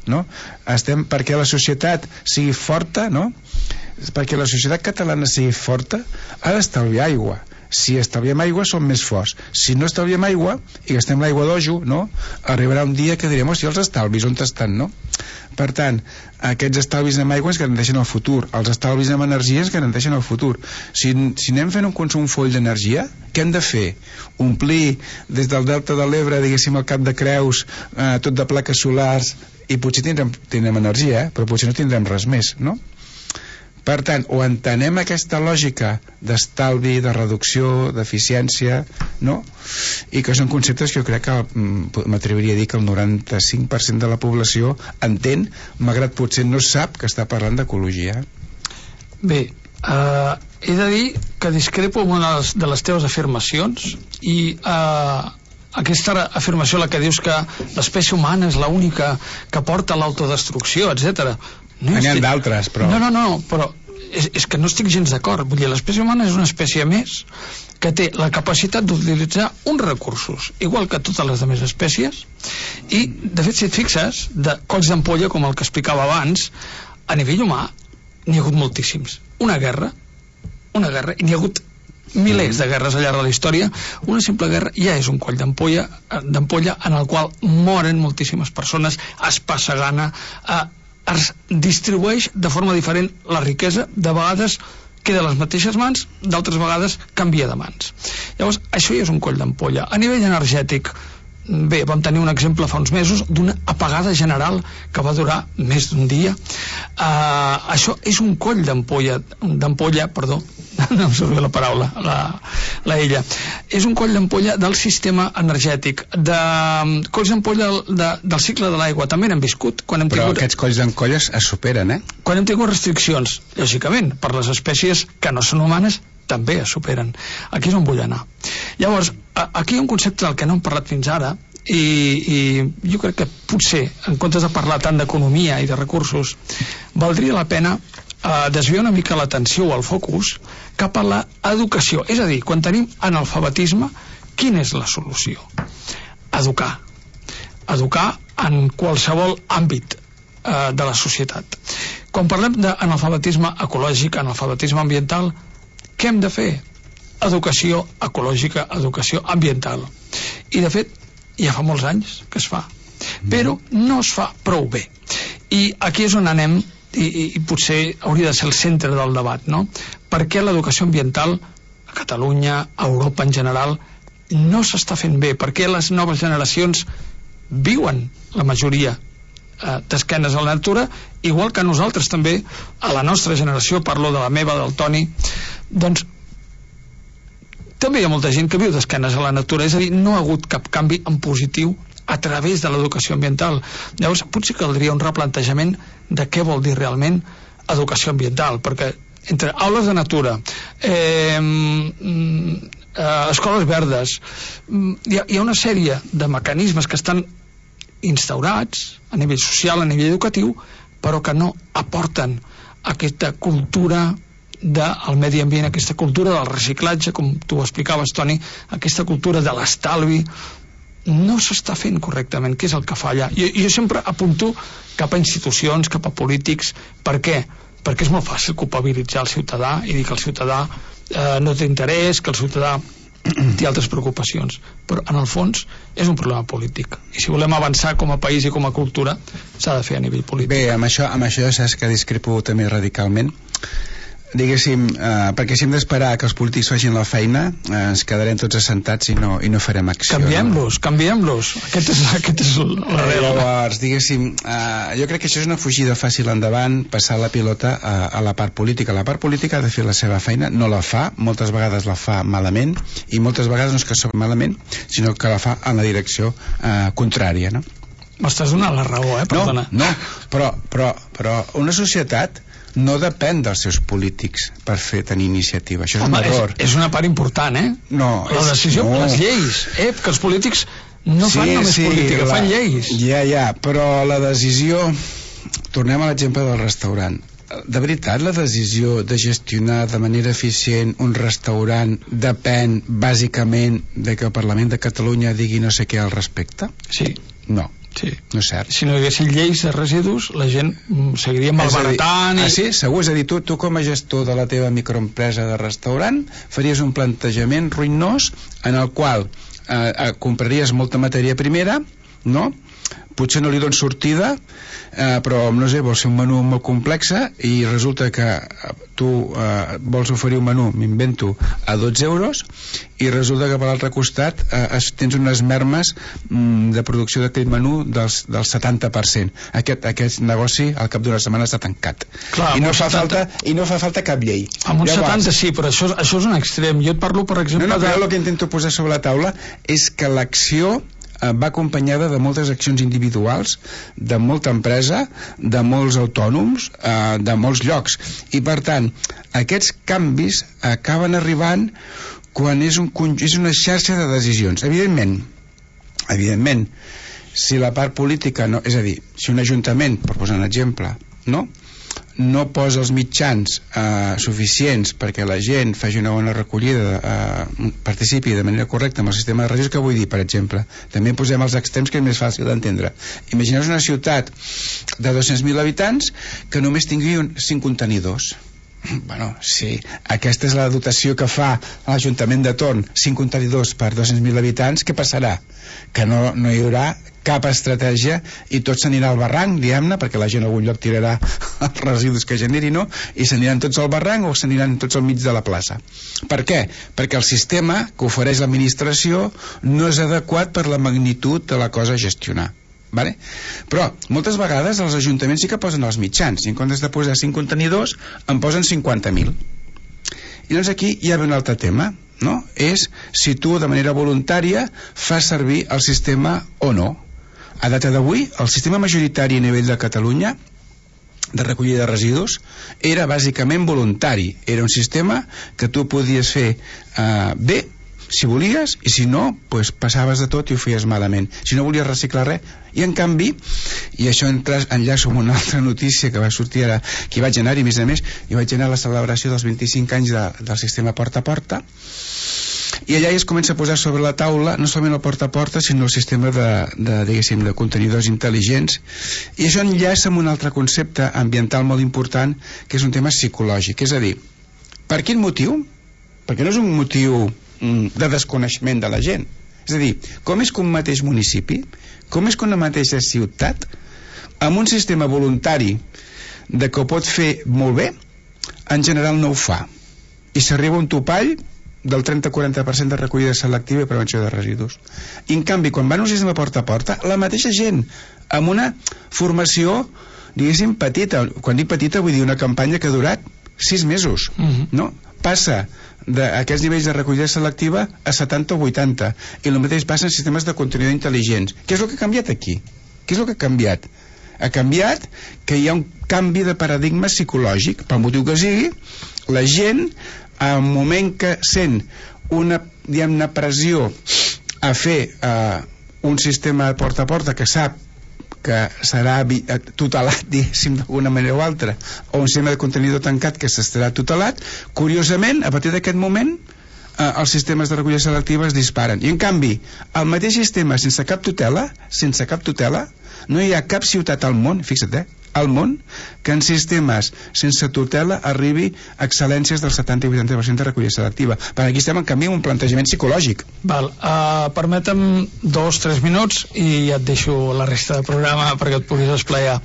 no? Estem perquè la societat sigui forta, no? Perquè la societat catalana sigui forta ha d'estalviar aigua. Si estalviem aigua som més forts. Si no estalviem aigua i gastem l'aigua d'ojo, no? Arribarà un dia que direm, si els estalvis on estan, no? Per tant, aquests estalvis amb aigua ens garanteixen el futur, els estalvis amb energia ens garanteixen el futur. Si anem fent un consum foll d'energia, què hem de fer? Omplir des del delta de l'Ebre, diguéssim, el Cap de Creus, tot de plaques solars, i potser tindrem energia, però potser no tindrem res més, no? Per tant, o entenem aquesta lògica d'estalvi, de reducció, d'eficiència, no? I que són conceptes que jo crec que m'atreviria a dir que el 95% de la població entén, malgrat potser no sap que està parlant d'ecologia. Bé, he de dir que discrepo amb una de les teves afirmacions i aquesta afirmació, la que dius que l'espècie humana és l'única que porta a l'autodestrucció, etc. N'hi ha d'altres, però... No, però és que no estic gens d'acord. Vull dir, l'espècie humana és una espècie més que té la capacitat d'utilitzar uns recursos, igual que totes les altres espècies, i, de fet, si et fixes, de colls d'ampolla, com el que explicava abans, a nivell humà n'hi ha hagut moltíssims. Una guerra, i n'hi ha hagut milers de guerres al llarg de la història. Una simple guerra ja és un coll d'ampolla en el qual moren moltíssimes persones, es passa gana, es distribueix de forma diferent la riquesa, de vegades queda a les mateixes mans, d'altres vegades canvia de mans. Llavors, això ja és un coll d'ampolla. A nivell energètic, bé, vam tenir un exemple fa uns mesos d'una apagada general que va durar més d'un dia. Això és un coll d'ampolla, no em surt bé la paraula, la ella. És un coll d'ampolla del sistema energètic, de colls d'ampolla del cicle de l'aigua, també n'hem viscut. Però aquests colls d'ampolla es superen, Quan hem tingut restriccions, lògicament, per les espècies que no són humanes, també es superen. Aquí és on vull anar. Llavors, aquí hi ha un concepte del que no hem parlat fins ara, i jo crec que potser, en comptes de parlar tant d'economia i de recursos, valdria la pena desviar una mica l'atenció o el focus cap a l'educació. És a dir, quan tenim analfabetisme, quina és la solució? Educar en qualsevol àmbit de la societat. Quan parlem d'analfabetisme ecològic, analfabetisme ambiental, què hem de fer? Educació ecològica, educació ambiental. I de fet, ja fa molts anys que es fa, però no es fa prou bé. I aquí és on anem, i potser hauria de ser el centre del debat, no? Per què l'educació ambiental a Catalunya, a Europa en general, no s'està fent bé? Per què les noves generacions viuen, la majoria, d'esquenes a la natura, igual que nosaltres també, a la nostra generació, parlo de la meva, del Toni, doncs també hi ha molta gent que viu d'esquenes a la natura, és a dir, no ha hagut cap canvi en positiu a través de l'educació ambiental. Llavors potser caldria un replantejament de què vol dir realment educació ambiental, perquè entre aules de natura, escoles verdes, hi ha una sèrie de mecanismes que estan instaurats a nivell social, a nivell educatiu, però que no aporten aquesta cultura del medi ambient, aquesta cultura del reciclatge, com tu explicaves, Toni, aquesta cultura de l'estalvi. No s'està fent correctament. Què és el que falla? Jo sempre apunto cap a institucions, cap a polítics. Per què? Perquè és molt fàcil culpabilitzar el ciutadà i dir que el ciutadà no té interès, que el ciutadà té altres preocupacions, però en el fons és un problema polític, i si volem avançar com a país i com a cultura s'ha de fer a nivell polític. Bé, amb això ja saps que discrepo també radicalment, diguéssim, perquè si hem d'esperar que els polítics facin la feina, ens quedarem tots assentats i no farem acció. Canviem-los. Aquest és l'arrel. Llavors, diguéssim, jo crec que això és una fugida fàcil endavant, passar la pilota a la part política. La part política ha de fer la seva feina, no la fa, moltes vegades la fa malament, i moltes vegades no és que sigui malament, sinó que la fa en la direcció contrària, no? M'estàs donant la raó, perdona. No, però una societat no depèn dels seus polítics per tenir iniciativa. Això és un error. És una part important, No. La decisió, les lleis, que els polítics no fan només política, fan lleis. Ja, però la decisió... Tornem a l'exemple del restaurant. De veritat, la decisió de gestionar de manera eficient un restaurant depèn bàsicament de que el Parlament de Catalunya digui no sé què al respecte? Sí. No. Sí. No és cert. Si no hi haguessin lleis de residus, la gent seguiria malbaratant. Sí, segur, és a dir, tu com a gestor de la teva microempresa de restaurant faries un plantejament ruïnós en el qual compraries molta matèria primera, no? Potser no li dones sortida, però no sé, vols fer un menú molt complex i resulta que tu vols oferir un menú, m'invento, a 12 euros i resulta que per l'altre costat tens unes mermes de producció d'aquell menú del 70%. Aquest negoci al cap d'una setmana està tancat. Clar, I no fa falta cap llei. Amb un 70 sí, però això és un extrem. Jo et parlo, per exemple... No, però el que intento posar sobre la taula és que l'acció va acompanyada de moltes accions individuals, de molta empresa, de molts autònoms, de molts llocs, i per tant aquests canvis acaben arribant quan és una xarxa de decisions. Evidentment, si la part política no, és a dir, si un ajuntament, per posar un exemple, no posa els mitjans suficients perquè la gent faci una bona recollida, participi de manera correcta amb el sistema de residus, que vull dir, per exemple, també posem els extrems, que és més fàcil d'entendre. Imagineu una ciutat de 200.000 habitants que només tingui 5 contenidors. Bueno, sí, aquesta és la dotació que fa l'Ajuntament de torn, 5 contenidors per 200.000 habitants. Què passarà? Que no hi haurà cap estratègia i tot s'anirà al barranc, diguem-ne, perquè la gent a algun lloc tirarà els residus que generi, no? I s'aniran tots al barranc o s'aniran tots al mig de la plaça. Per què? Perquè el sistema que ofereix l'administració no és adequat per la magnitud de la cosa a gestionar. Vale? Però moltes vegades els ajuntaments sí que posen els mitjans i en comptes de posar 5 contenidors en posen 50.000. I doncs aquí hi ha un altre tema, no? És si tu de manera voluntària fas servir el sistema o no. A data d'avui el sistema majoritari a nivell de Catalunya de recollida de residus era bàsicament voluntari. Era un sistema que tu podies fer bé si volies, i si no, pues passaves de tot i ho feies malament. Si no volies reciclar res. I en canvi, i això enllaço amb una altra notícia que va sortir ara, que hi vaig anar, i a més hi vaig anar a la celebració dels 25 anys del sistema porta a porta, i allà ja es comença a posar sobre la taula no solament el porta a porta, sinó el sistema de contenidors intel·ligents, i això enllaça amb un altre concepte ambiental molt important, que és un tema psicològic. És a dir, per quin motiu? Perquè no és un motiu de desconeixement de la gent. És a dir, com és que un mateix municipi, com és que una mateixa ciutat, amb un sistema voluntari de que ho pot fer molt bé, en general no ho fa, i s'arriba a un topall del 30-40% de recollida selectiva i prevenció de residus. I en canvi, quan van a un sistema porta a porta, la mateixa gent amb una formació, diguéssim, petita, quan dic petita vull dir una campanya que ha durat 6 mesos, no? Passa d'aquests nivells de recollida selectiva a 70 o 80, i el mateix passa en sistemes de contenidor intel·ligents. Què és el que ha canviat aquí? Què és el que ha canviat? Ha canviat que hi ha un canvi de paradigma psicològic. Pel motiu que sigui, la gent, al moment que sent una, diguem-ne, pressió a fer un sistema de porta a porta que sap que serà tutelat, diguéssim, d'alguna manera o altra, o un sistema de contenidor tancat que s'estarà tutelat, curiosament, a partir d'aquest moment els sistemes de recollida selectiva es disparen. I en canvi, el mateix sistema sense cap tutela, no hi ha cap ciutat al món, fixa't, al món, que en sistemes sense tutela arribi a excel·lències del 70 i 80% de recollida selectiva. Per aquí estem en canvi amb un plantejament psicològic. Permetem 2-3 minuts i ja et deixo la resta del programa perquè et puguis esplaiar.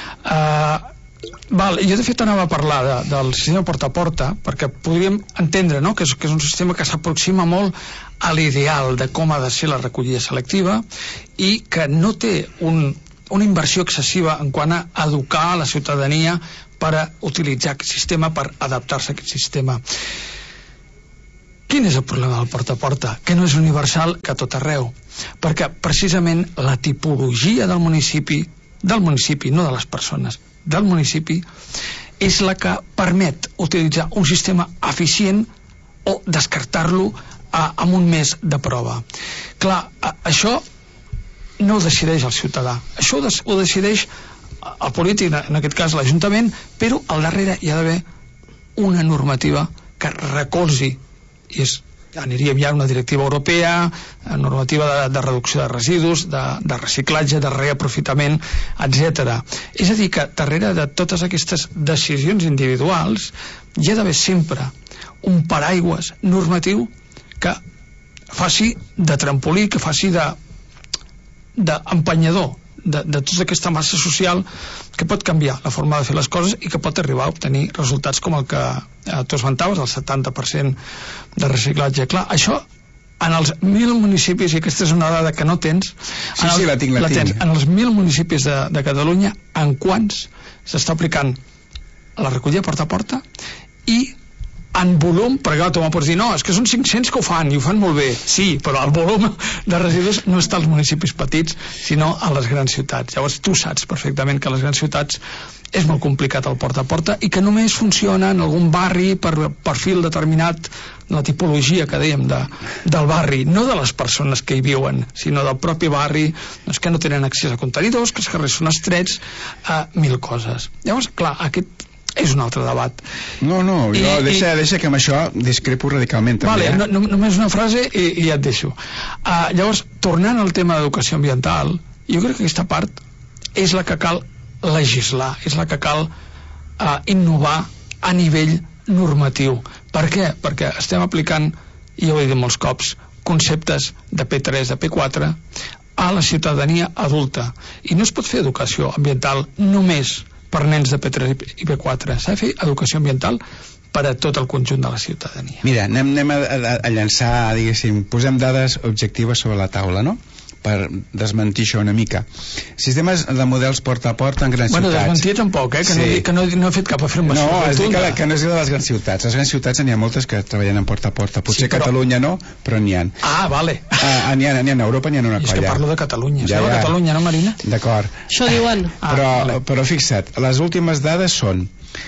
Jo de fet anava a parlar del sistema porta a porta perquè podríem entendre, no?, que és un sistema que s'aproxima molt a l'ideal de com ha de ser la recollida selectiva i que no té una inversió excessiva en quant a educar la ciutadania per a utilitzar aquest sistema, per adaptar-se a aquest sistema. Quin és el problema del porta a porta? Que no és universal que a tot arreu, perquè precisament la tipologia del municipi, no de les persones, del municipi, és la que permet utilitzar un sistema eficient o descartar-lo amb un mes de prova. Clar, això no ho decideix el ciutadà, això ho decideix el polític, en aquest cas l'Ajuntament, però al darrere hi ha d'haver una normativa que recolzi, i és aniríem ja a una directiva europea, normativa de reducció de residus, de reciclatge, de reaprofitament, etc. És a dir, que darrere de totes aquestes decisions individuals hi ha d'haver sempre un paraigües normatiu que faci de trampolí, que faci d'empanyador de tota aquesta massa social que pot canviar la forma de fer les coses i que pot arribar a obtenir resultats com el que tu esmentaves, el 70% de reciclatge. Clar, això en els 1.000 municipis, i aquesta és una dada que no tens, la tinc. En els 1.000 municipis de Catalunya, en quants s'està aplicant la recollida porta a porta i en volum, perquè clar, tu m'ho pots dir, no, és que són 500 que ho fan, i ho fan molt bé, sí, però el volum de residus no està als municipis petits, sinó a les grans ciutats. Llavors tu saps perfectament que a les grans ciutats és molt complicat el porta a porta i que només funciona en algun barri per perfil determinat, la tipologia que dèiem del barri, no de les persones que hi viuen, sinó del propi barri, doncs que no tenen accés a contenidors, que els carrers són estrets, mil coses. Llavors, clar, aquest és un altre debat. No, deixa que amb això discrepo radicalment també. Vale, només una frase i ja et deixo. Llavors, tornant al tema d'educació ambiental, jo crec que aquesta part és la que cal legislar, és la que cal innovar a nivell normatiu. Per què? Perquè estem aplicant, i ja ho he dit molts cops, conceptes de P3, de P4 a la ciutadania adulta, i no es pot fer educació ambiental només per nens de P3 i P4. S'ha de fer educació ambiental per a tot el conjunt de la ciutadania. Mira, anem a llançar, diguéssim, posem dades objectives sobre la taula, no? Per desmentir això una mica. Sistemes de models porta a porta en grans ciutats. Desmentir tampoc, que no he fet cap afirmació. No, és dir que no és de les grans ciutats. Les grans ciutats n'hi ha moltes que treballen en porta a porta. Potser a Catalunya no, però n'hi ha. Vale. N'hi ha, a Europa n'hi ha una colla. És que parlo de Catalunya. Ja. Catalunya, no, Marina? D'acord. Això diuen. Però fixa't, les últimes dades són,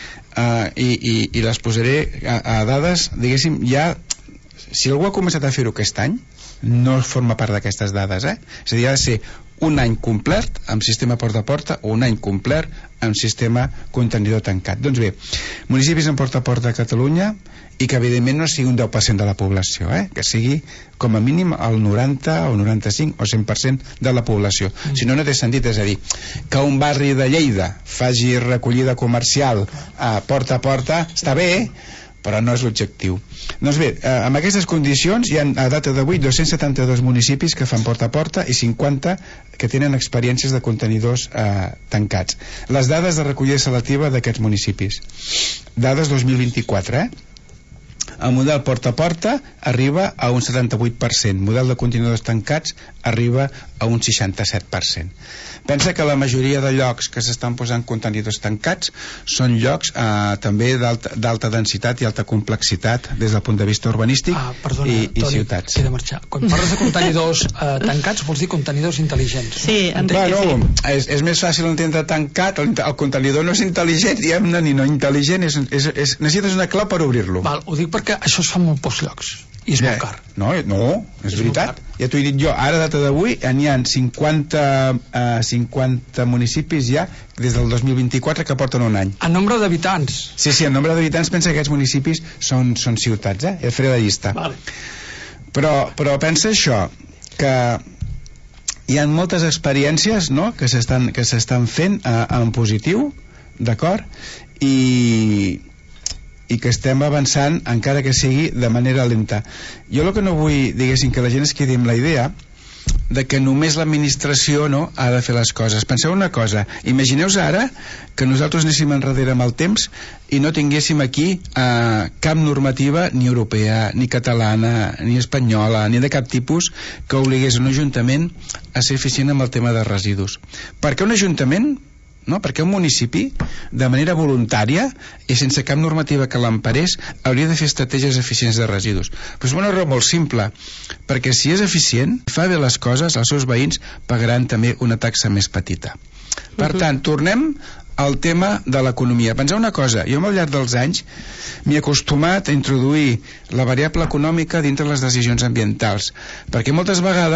i les posaré a dades, diguéssim, ja, si algú ha començat a fer-ho aquest any, no forma part d'aquestes dades, És a dir, ha de ser un any complet amb sistema porta a porta o un any complet amb sistema contenidor tancat. Doncs bé, municipis en porta a porta a Catalunya, i que evidentment no sigui un 10% de la població, que sigui com a mínim el 90 o 95 o 100% de la població. Si no, no té sentit. És a dir, que un barri de Lleida faci recollida comercial a porta està bé, però no és l'objectiu. Doncs bé, amb aquestes condicions hi ha a data d'avui 272 municipis que fan porta a porta i 50 que tenen experiències de contenidors tancats. Les dades de recollida selectiva d'aquests municipis. Dades 2024, El model porta a porta arriba a un 78%, model de contenidors tancats arriba a un 67%. Pensa que la majoria de llocs que s'estan posant contenidors tancats són llocs també d'alta densitat i alta complexitat des del punt de vista urbanístic i Toni, ciutats. He de marxar. Quan parles de contenidors tancats vols dir contenidors intel·ligents. Sí, bueno, és més fàcil entendre tancat. El contenidor no és intel·ligent, diguem-ne, ni no intel·ligent, necessites una clau per obrir-lo. Ho dic perquè això es fa en molts pocs llocs i és molt car. No, és veritat. Ja t'ho he dit jo, ara data d'avui n'hi ha 50 municipis ja des del 2024 que porten un any. En nombre d'habitants. Sí, en nombre d'habitants pensa que aquests municipis són ciutats, ja faré la llista. Vale. Però pensa això, que hi ha moltes experiències, no?, que s'estan fent en positiu, d'acord? I que estem avançant, encara que sigui de manera lenta. Jo el que no vull, diguéssim, que la gent es quedi amb la idea de que només l'administració ha de fer les coses. Penseu una cosa, imagineu-vos ara que nosaltres anéssim enrere amb el temps i no tinguéssim aquí cap normativa ni europea, ni catalana, ni espanyola, ni de cap tipus que obligués un ajuntament a ser eficient amb el tema de residus. Perquè un ajuntament, perquè un municipi, de manera voluntària i sense cap normativa que l'emparés, hauria de fer estratègies eficients de residus. Però és una raó molt simple, perquè si és eficient, fa bé les coses, els seus veïns pagaran també una taxa més petita. Per tant, tornem al tema de l'economia. Penseu una cosa, jo al llarg dels anys m'he acostumat a introduir la variable econòmica dintre les decisions ambientals, perquè moltes vegades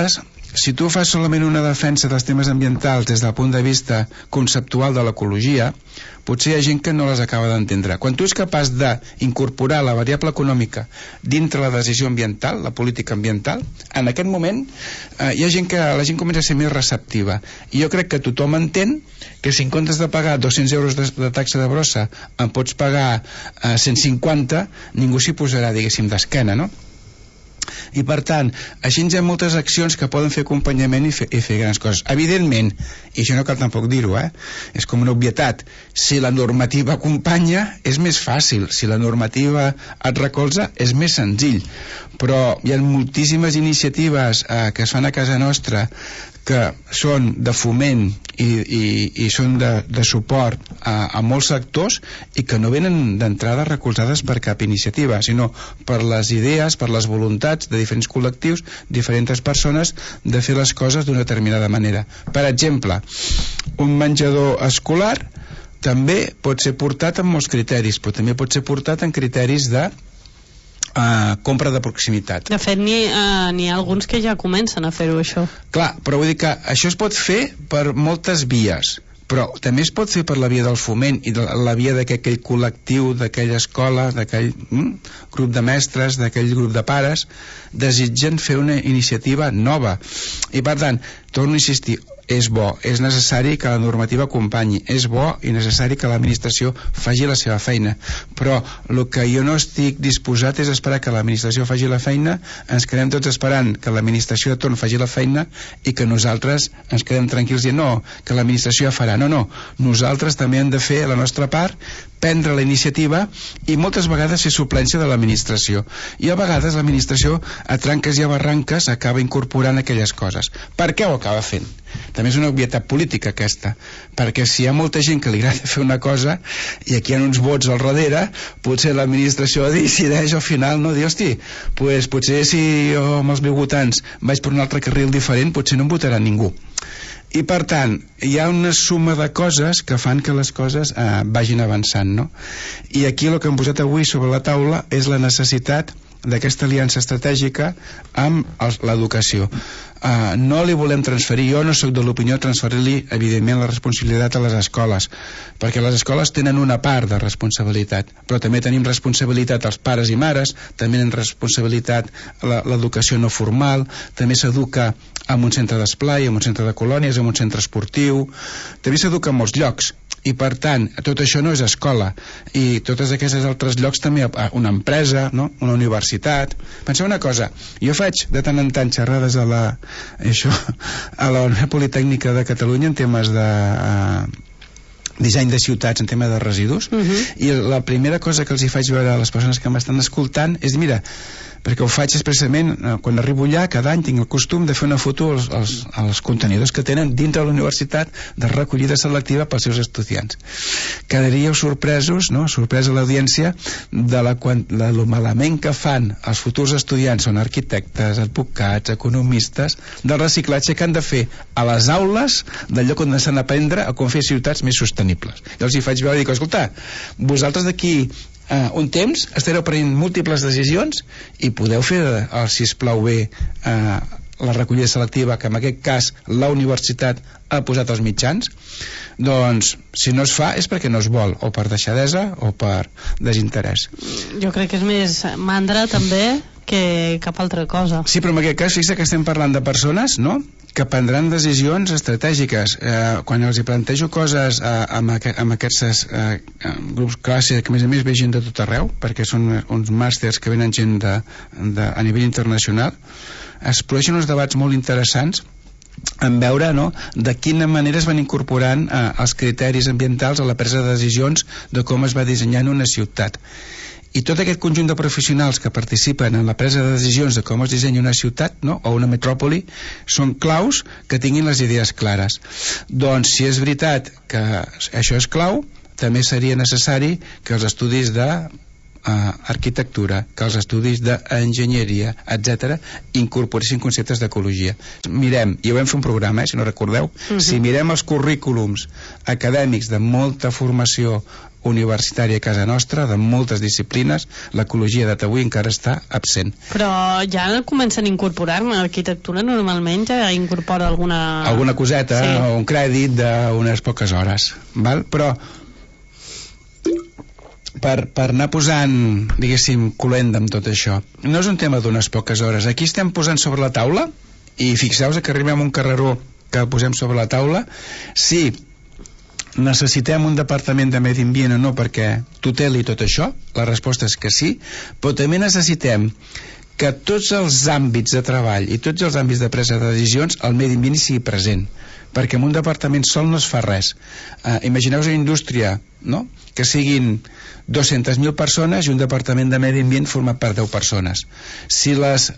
si tu fas solament una defensa dels temes ambientals des del punt de vista conceptual de l'ecologia, potser hi ha gent que no les acaba d'entendre. Quan tu ets capaç d'incorporar la variable econòmica dintre la decisió ambiental, la política ambiental, en aquest moment hi ha gent que la gent comença a ser més receptiva. I jo crec que tothom entén que si en comptes de pagar 200 euros de taxa de brossa en pots pagar 150, ningú s'hi posarà, diguéssim, d'esquena, no? I per tant, així hi ha moltes accions que poden fer acompanyament i fer grans coses. Evidentment, i això no cal tampoc dir-ho, és com una obvietat, si la normativa acompanya és més fàcil, si la normativa et recolza és més senzill, però hi ha moltíssimes iniciatives que es fan a casa nostra que són de foment i són de suport a molts sectors i que no venen d'entrada recolzades per cap iniciativa, sinó per les idees, per les voluntats de diferents col·lectius, diferents persones, de fer les coses d'una determinada manera. Per exemple, un menjador escolar també pot ser portat amb molts criteris, però també pot ser portat en criteris de compra de proximitat. De fet, n'hi ha alguns que ja comencen a fer-ho, això. Clar, però vull dir que això es pot fer per moltes vies, però també es pot fer per la via del foment i la via d'aquell col·lectiu, d'aquella escola, d'aquell grup de mestres, d'aquell grup de pares, desitgen fer una iniciativa nova. I per tant, torno a insistir, és bo, és necessari que la normativa acompanyi, és bo i necessari que l'administració faci la seva feina, però el que jo no estic disposat és esperar que l'administració faci la feina, ens quedem tots esperant que l'administració de torn faci la feina i que nosaltres ens quedem tranquils dient no, que l'administració ja farà. No, nosaltres també hem de fer la nostra part, prendre la iniciativa i moltes vegades ser suplència de l'administració, i a vegades l'administració a tranques i a barranques acaba incorporant aquelles coses. Per què ho acaba fent? També és una obvietat política aquesta, perquè si hi ha molta gent que li agrada fer una cosa i aquí hi ha uns vots al darrere, potser l'administració decideix al final, no, dir, hosti, pues potser si jo amb els meus votants vaig per un altre carril diferent, potser no em votarà ningú. I per tant, hi ha una suma de coses que fan que les coses vagin avançant, no? I aquí el que hem posat avui sobre la taula és la necessitat d'aquesta aliança estratègica amb l'educació. No li volem transferir, jo no sóc de l'opinió de transferir-li evidentment la responsabilitat a les escoles, perquè les escoles tenen una part de responsabilitat, però també tenim responsabilitat els pares i mares, també tenen responsabilitat l'educació no formal, també s'educa en un centre d'esplai, en un centre de colònies, en un centre esportiu, també s'educa en molts llocs. I per tant, tot això no és escola, i tots aquests altres llocs també, una empresa, no? Una universitat. Penseu una cosa, jo faig de tant en tant xerrades a la Universitat Politècnica de Catalunya en temes de disseny de ciutats, en tema de residus, i la primera cosa que els hi faig veure a les persones que m'estan escoltant és, mira, perquè ho faig expressament quan arribo allà, cada any tinc el costum de fer una foto als contenidors que tenen dintre de la universitat de recollida selectiva pels seus estudiants. Quedaríeu sorpresos, no? Sorpresa a l'audiència de lo malament que fan els futurs estudiants, són arquitectes, advocats, economistes, del reciclatge que han de fer a les aules del lloc on s'han d'aprendre a com fer ciutats més sostenibles. Jo els hi faig veure i dic, escolta, vosaltres d'aquí un temps estareu prenent múltiples decisions i podeu fer, sisplau bé, la recollida selectiva que en aquest cas la universitat ha posat als mitjans. Doncs si no es fa és perquè no es vol, o per deixadesa o per desinterès. Jo crec que és més mandra també que cap altra cosa. Sí, però en aquest cas fixa que estem parlant de persones, no?, que prendran decisions estratègiques. Quan els hi plantejo coses amb aquests grups classe, que a més ve gent de tot arreu, perquè són uns màsters que venen gent a nivell internacional, es produeixen uns debats molt interessants en veure, no?, de quina manera es van incorporant els criteris ambientals a la presa de decisions de com es va dissenyant una ciutat. I tot aquest conjunt de professionals que participen en la presa de decisions de com es dissenya una ciutat, no?, o una metròpoli, són claus que tinguin les idees clares. Doncs si és veritat que això és clau, també seria necessari que els estudis de arquitectura, que els estudis d'enginyeria, etc., incorporessin conceptes d'ecologia. Mirem, i ho vam fer un programa, si no recordeu, si mirem els currículums acadèmics de molta formació universitària a casa nostra, de moltes disciplines, l'ecologia data avui encara està absent. Però ja comencen a incorporar-ne. L'arquitectura normalment ja incorpora alguna coseta, sí, o un crèdit d'unes poques hores, val? Però per anar posant, diguéssim, colenda amb tot això, no és un tema d'unes poques hores. Aquí estem posant sobre la taula, i fixeu-vos que arribem a un carreró que posem sobre la taula, si necessitem un departament de medi ambient o no perquè tuteli tot això. La resposta és que sí, però també necessitem que tots els àmbits de treball i tots els àmbits de presa de decisions el medi ambient hi sigui present, perquè en un departament sol no es fa res. Imagineu-vos una indústria, no?, que siguin 200.000 persones i un departament de medi ambient format per 10 persones. Si les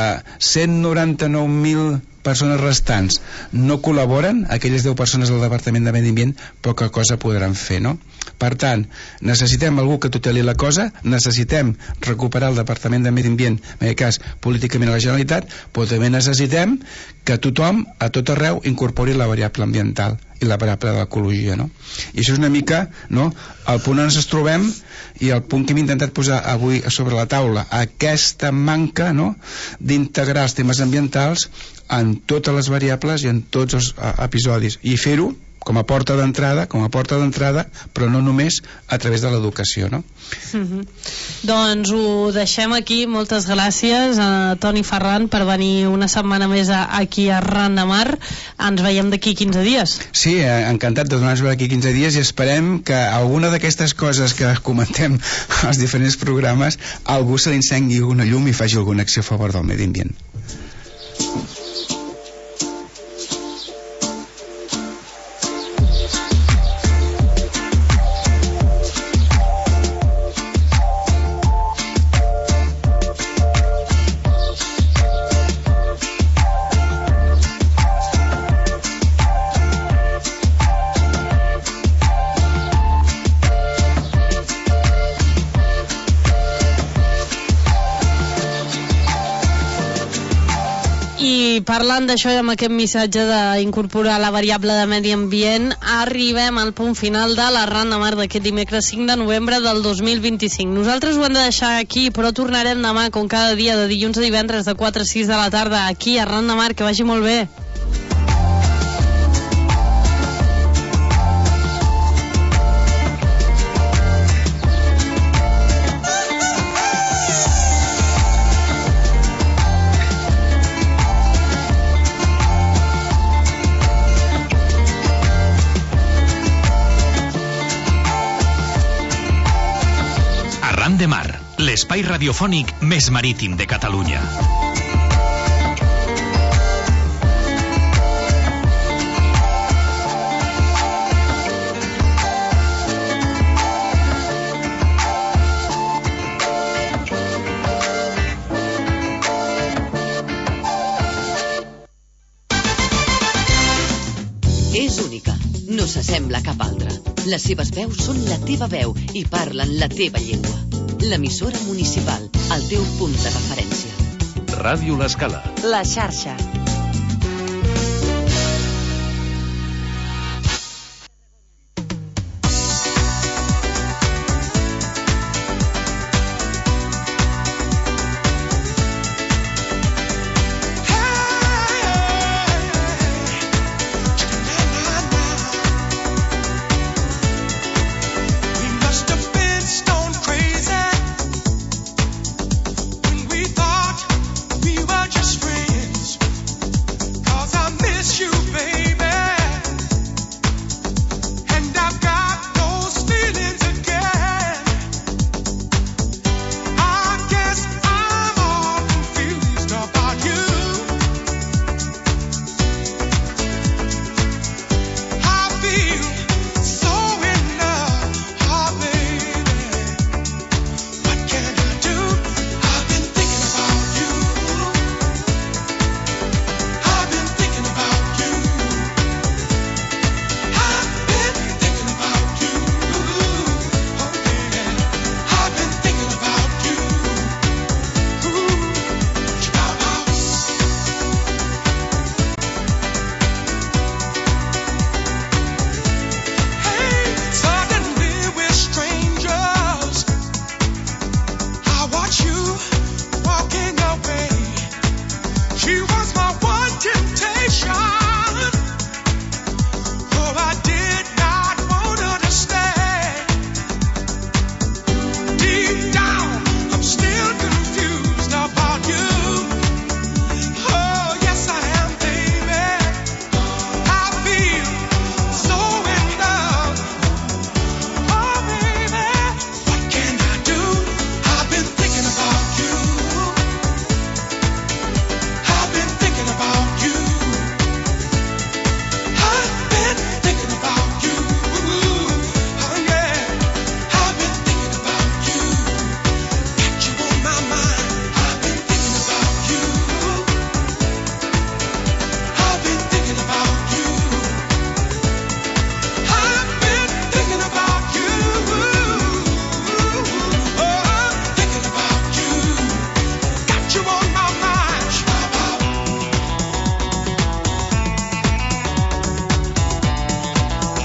199.000 persones restants no col·laboren, aquelles 10 persones del departament de medi ambient poca cosa podran fer, no? Per tant, necessitem algú que tuteli la cosa, necessitem recuperar el departament de medi ambient, en aquest cas políticament a la Generalitat, però també necessitem que tothom a tot arreu incorpori la variable ambiental i la variable de l'ecologia, no? I això és una mica, no?, el punt on ens trobem i el punt que hem intentat posar avui sobre la taula, aquesta manca, no?, d'integrar els temes ambientals en totes les variables i en tots els episodis, i fer-ho com a porta d'entrada, però no només a través de l'educació, no? Doncs ho deixem aquí. Moltes gràcies a Toni Ferran per venir una setmana més aquí a Ran de Mar. Ens veiem d'aquí 15 dies. Sí, encantat de donar-nos d'aquí 15 dies, i esperem que alguna d'aquestes coses que comentem als diferents programes algú se li encengui una llum i faci alguna acció a favor del medi ambient. Parlant d'això i amb aquest missatge d'incorporar la variable de medi ambient, arribem al punt final de la Ran de Mar d'aquest dimecres 5 de novembre del 2025. Nosaltres ho hem de deixar aquí, però tornarem demà, com cada dia, de dilluns a divendres, de 4 a 6 de la tarda, aquí a Ran de Mar. Que vagi molt bé. De Mar, l'espai radiofònic més marítim de Catalunya. És única, no s'assembla a cap altra. Les seves veus són la teva veu i parlen la teva llengua. L'emissora municipal, el teu punt de referència. Ràdio L'Escala. La xarxa. We were just friends.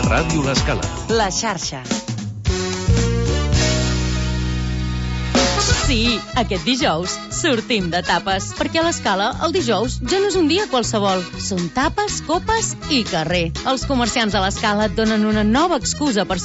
Ràdio L'Escala. La xarxa. Sí, aquest dijous sortim de tapes, perquè a l'Escala el dijous ja no és un dia qualsevol. Són tapes, copes i carrer. Els comerciants de l'Escala et donen una nova excusa per